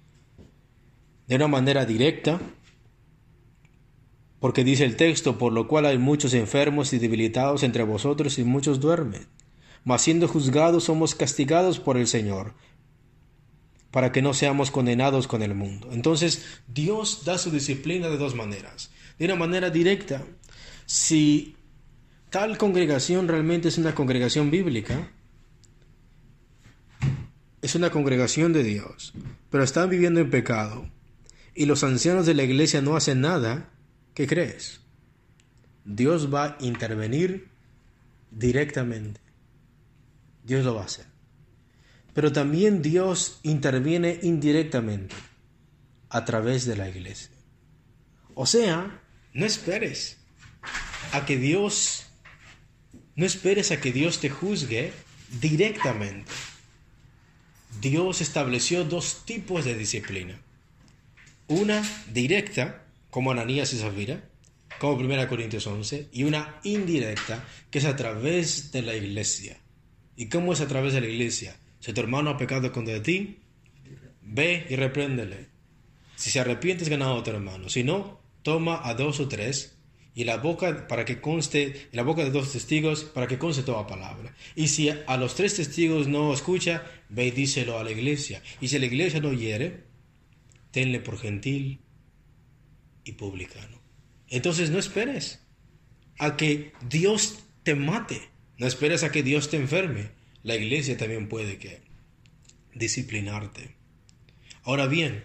A: De una manera directa, porque dice el texto, por lo cual hay muchos enfermos y debilitados entre vosotros y muchos duermen. Mas siendo juzgados somos castigados por el Señor, para que no seamos condenados con el mundo. Entonces, Dios da su disciplina de dos maneras. De una manera directa, si tal congregación realmente es una congregación bíblica, es una congregación de Dios, pero están viviendo en pecado, y los ancianos de la iglesia no hacen nada, ¿qué crees? Dios va a intervenir directamente. Dios lo va a hacer. Pero también Dios interviene indirectamente a través de la iglesia. O sea, no esperes a que Dios, no esperes a que Dios te juzgue directamente. Dios estableció dos tipos de disciplina. Una directa, como Ananías y Zafira, como primera Corintios once, y una indirecta, que es a través de la iglesia. ¿Y cómo es a través de la iglesia? Si tu hermano ha pecado contra ti, ve y repréndele. Si se arrepiente, es ganado a tu hermano. Si no, toma a dos o tres, y la boca para que conste, en la boca de dos testigos, para que conste toda palabra. Y si a los tres testigos no escucha, ve y díselo a la iglesia. Y si la iglesia no hiere, tenle por gentil y publicano. Entonces no esperes a que Dios te mate. No esperes a que Dios te enferme. La iglesia también puede que disciplinarte. Ahora bien,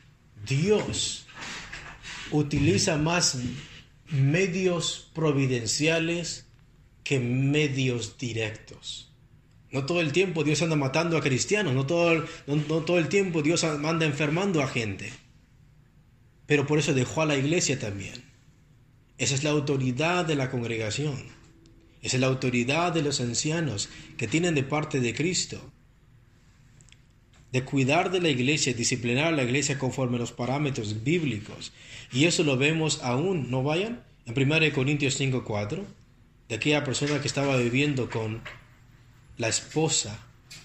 A: Dios utiliza más medios providenciales que medios directos. No todo el tiempo Dios anda matando a cristianos, no todo, el, no, no todo el tiempo Dios anda enfermando a gente. Pero por eso dejó a la iglesia también. Esa es la autoridad de la congregación. Esa es la autoridad de los ancianos que tienen de parte de Cristo, de cuidar de la iglesia, disciplinar a la iglesia conforme a los parámetros bíblicos. Y eso lo vemos aún, ¿no vayan? En primera Corintios cinco cuatro, de aquella persona que estaba viviendo con la esposa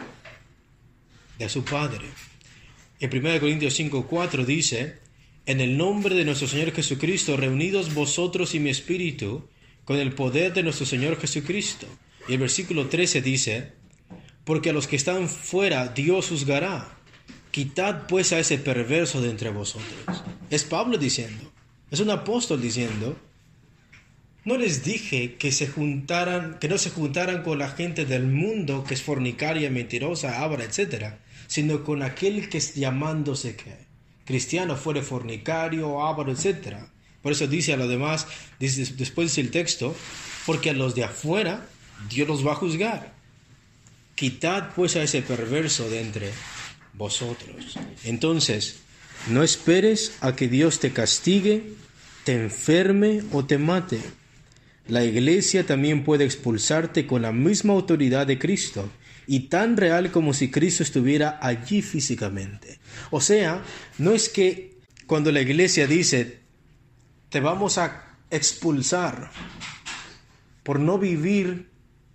A: de su padre. En primera Corintios cinco cuatro dice: en el nombre de nuestro Señor Jesucristo, reunidos vosotros y mi espíritu, con el poder de nuestro Señor Jesucristo. Y el versículo trece dice: porque a los que están fuera Dios juzgará. Quitad pues a ese perverso de entre vosotros. Es Pablo diciendo, es un apóstol diciendo: no les dije que se juntaran, que no se juntaran con la gente del mundo que es fornicaria, mentirosa, avara, etcétera, sino con aquel que es llamándose que cristiano fuere fornicario, avaro, etcétera. Por eso dice a los demás, dice, después dice el texto: porque a los de afuera Dios los va a juzgar. Quitad pues a ese perverso de entre vosotros. Entonces, no esperes a que Dios te castigue, te enferme o te mate. La iglesia también puede expulsarte con la misma autoridad de Cristo, y tan real como si Cristo estuviera allí físicamente. O sea, no es que cuando la iglesia dice: te vamos a expulsar por no vivir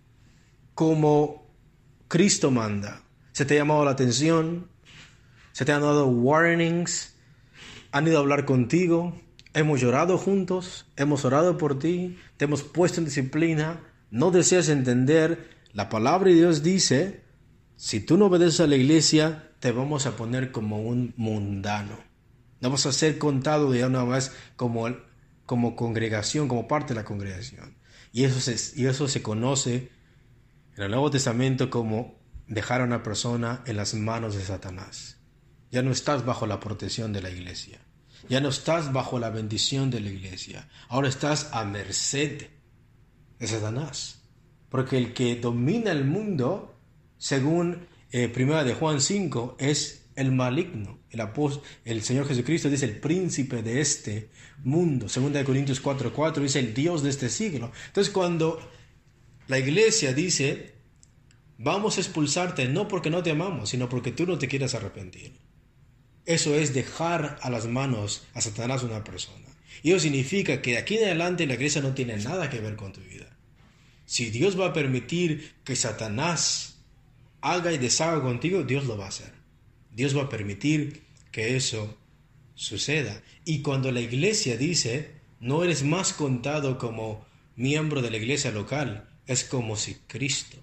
A: como Cristo manda. Se te ha llamado la atención, se te han dado warnings, han ido a hablar contigo, hemos llorado juntos, hemos orado por ti, te hemos puesto en disciplina, no deseas entender. La palabra de Dios dice: si tú no obedeces a la iglesia, te vamos a poner como un mundano. No vas a ser contado de una vez como, como congregación, como parte de la congregación. Y eso se, y eso se conoce en el Nuevo Testamento como dejar a una persona en las manos de Satanás. Ya no estás bajo la protección de la iglesia. Ya no estás bajo la bendición de la iglesia. Ahora estás a merced de Satanás. Porque el que domina el mundo, según eh, primera de Juan cinco, es el maligno. El, apóstol, el Señor Jesucristo dice el príncipe de este mundo. Segunda de Corintios cuatro cuatro dice el Dios de este siglo. Entonces cuando la iglesia dice: vamos a expulsarte no porque no te amamos, sino porque tú no te quieres arrepentir, eso es dejar a las manos a Satanás una persona. Y eso significa que de aquí en adelante la iglesia no tiene nada que ver con tu vida. Si Dios va a permitir que Satanás haga y deshaga contigo, Dios lo va a hacer. Dios va a permitir que eso suceda. Y cuando la iglesia dice: no eres más contado como miembro de la iglesia local, es como si Cristo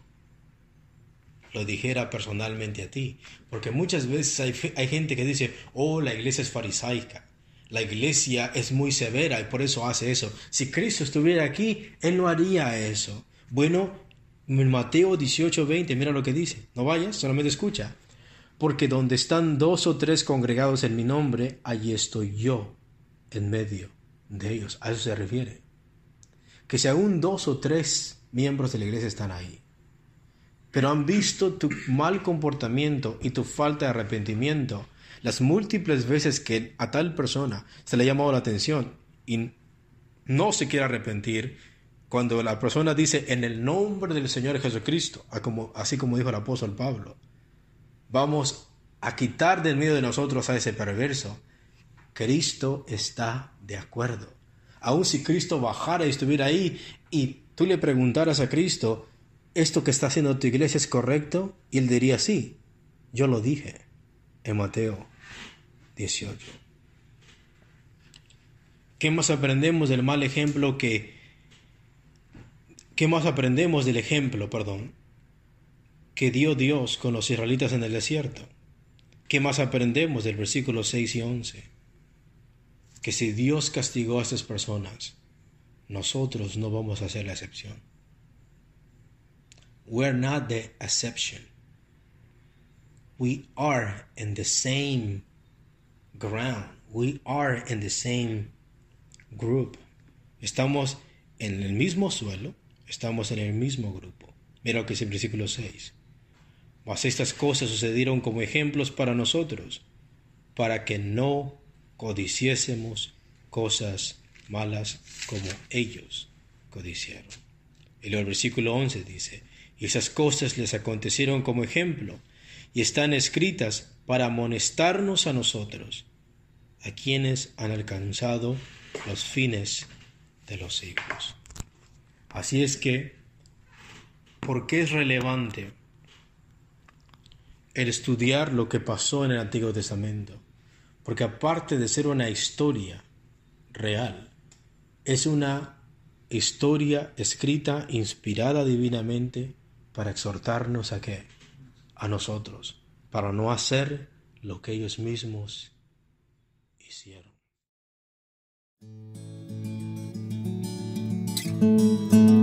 A: lo dijera personalmente a ti. Porque muchas veces hay, hay gente que dice: oh, la iglesia es farisaica, la iglesia es muy severa y por eso hace eso. Si Cristo estuviera aquí, Él no haría eso. Bueno, en Mateo dieciocho veinte, mira lo que dice. No vayas, solamente escucha. Porque donde están dos o tres congregados en mi nombre, allí estoy yo en medio de ellos. A eso se refiere. Que si aún dos o tres miembros de la iglesia están ahí, pero han visto tu mal comportamiento y tu falta de arrepentimiento, las múltiples veces que a tal persona se le ha llamado la atención y no se quiere arrepentir, cuando la persona dice: en el nombre del Señor Jesucristo, así como dijo el apóstol Pablo, vamos a quitar del medio de nosotros a ese perverso, Cristo está de acuerdo. Aun si Cristo bajara y estuviera ahí y tú le preguntaras a Cristo: ¿esto que está haciendo tu iglesia es correcto? Y él diría: sí, yo lo dije en Mateo dieciocho. ¿Qué más aprendemos del mal ejemplo que... ¿Qué más aprendemos del ejemplo, perdón, que dio Dios con los israelitas en el desierto? ¿Qué más aprendemos del versículo seis y once? que si Dios castigó a estas personas, nosotros no vamos a ser la excepción. We're not the exception. We are in the same ground. We are in the same group. Estamos en el mismo suelo, estamos en el mismo grupo. Mira lo que dice el versículo seis. Mas estas cosas sucedieron como ejemplos para nosotros, para que no codiciésemos cosas malas como ellos codiciaron. Y luego el versículo once dice, y esas cosas les acontecieron como ejemplo, y están escritas para amonestarnos a nosotros, a quienes han alcanzado los fines de los siglos. Así es que, ¿por qué es relevante el estudiar lo que pasó en el Antiguo Testamento? Porque aparte de ser una historia real, es una historia escrita, inspirada divinamente para exhortarnos a qué? A nosotros, para no hacer lo que ellos mismos hicieron.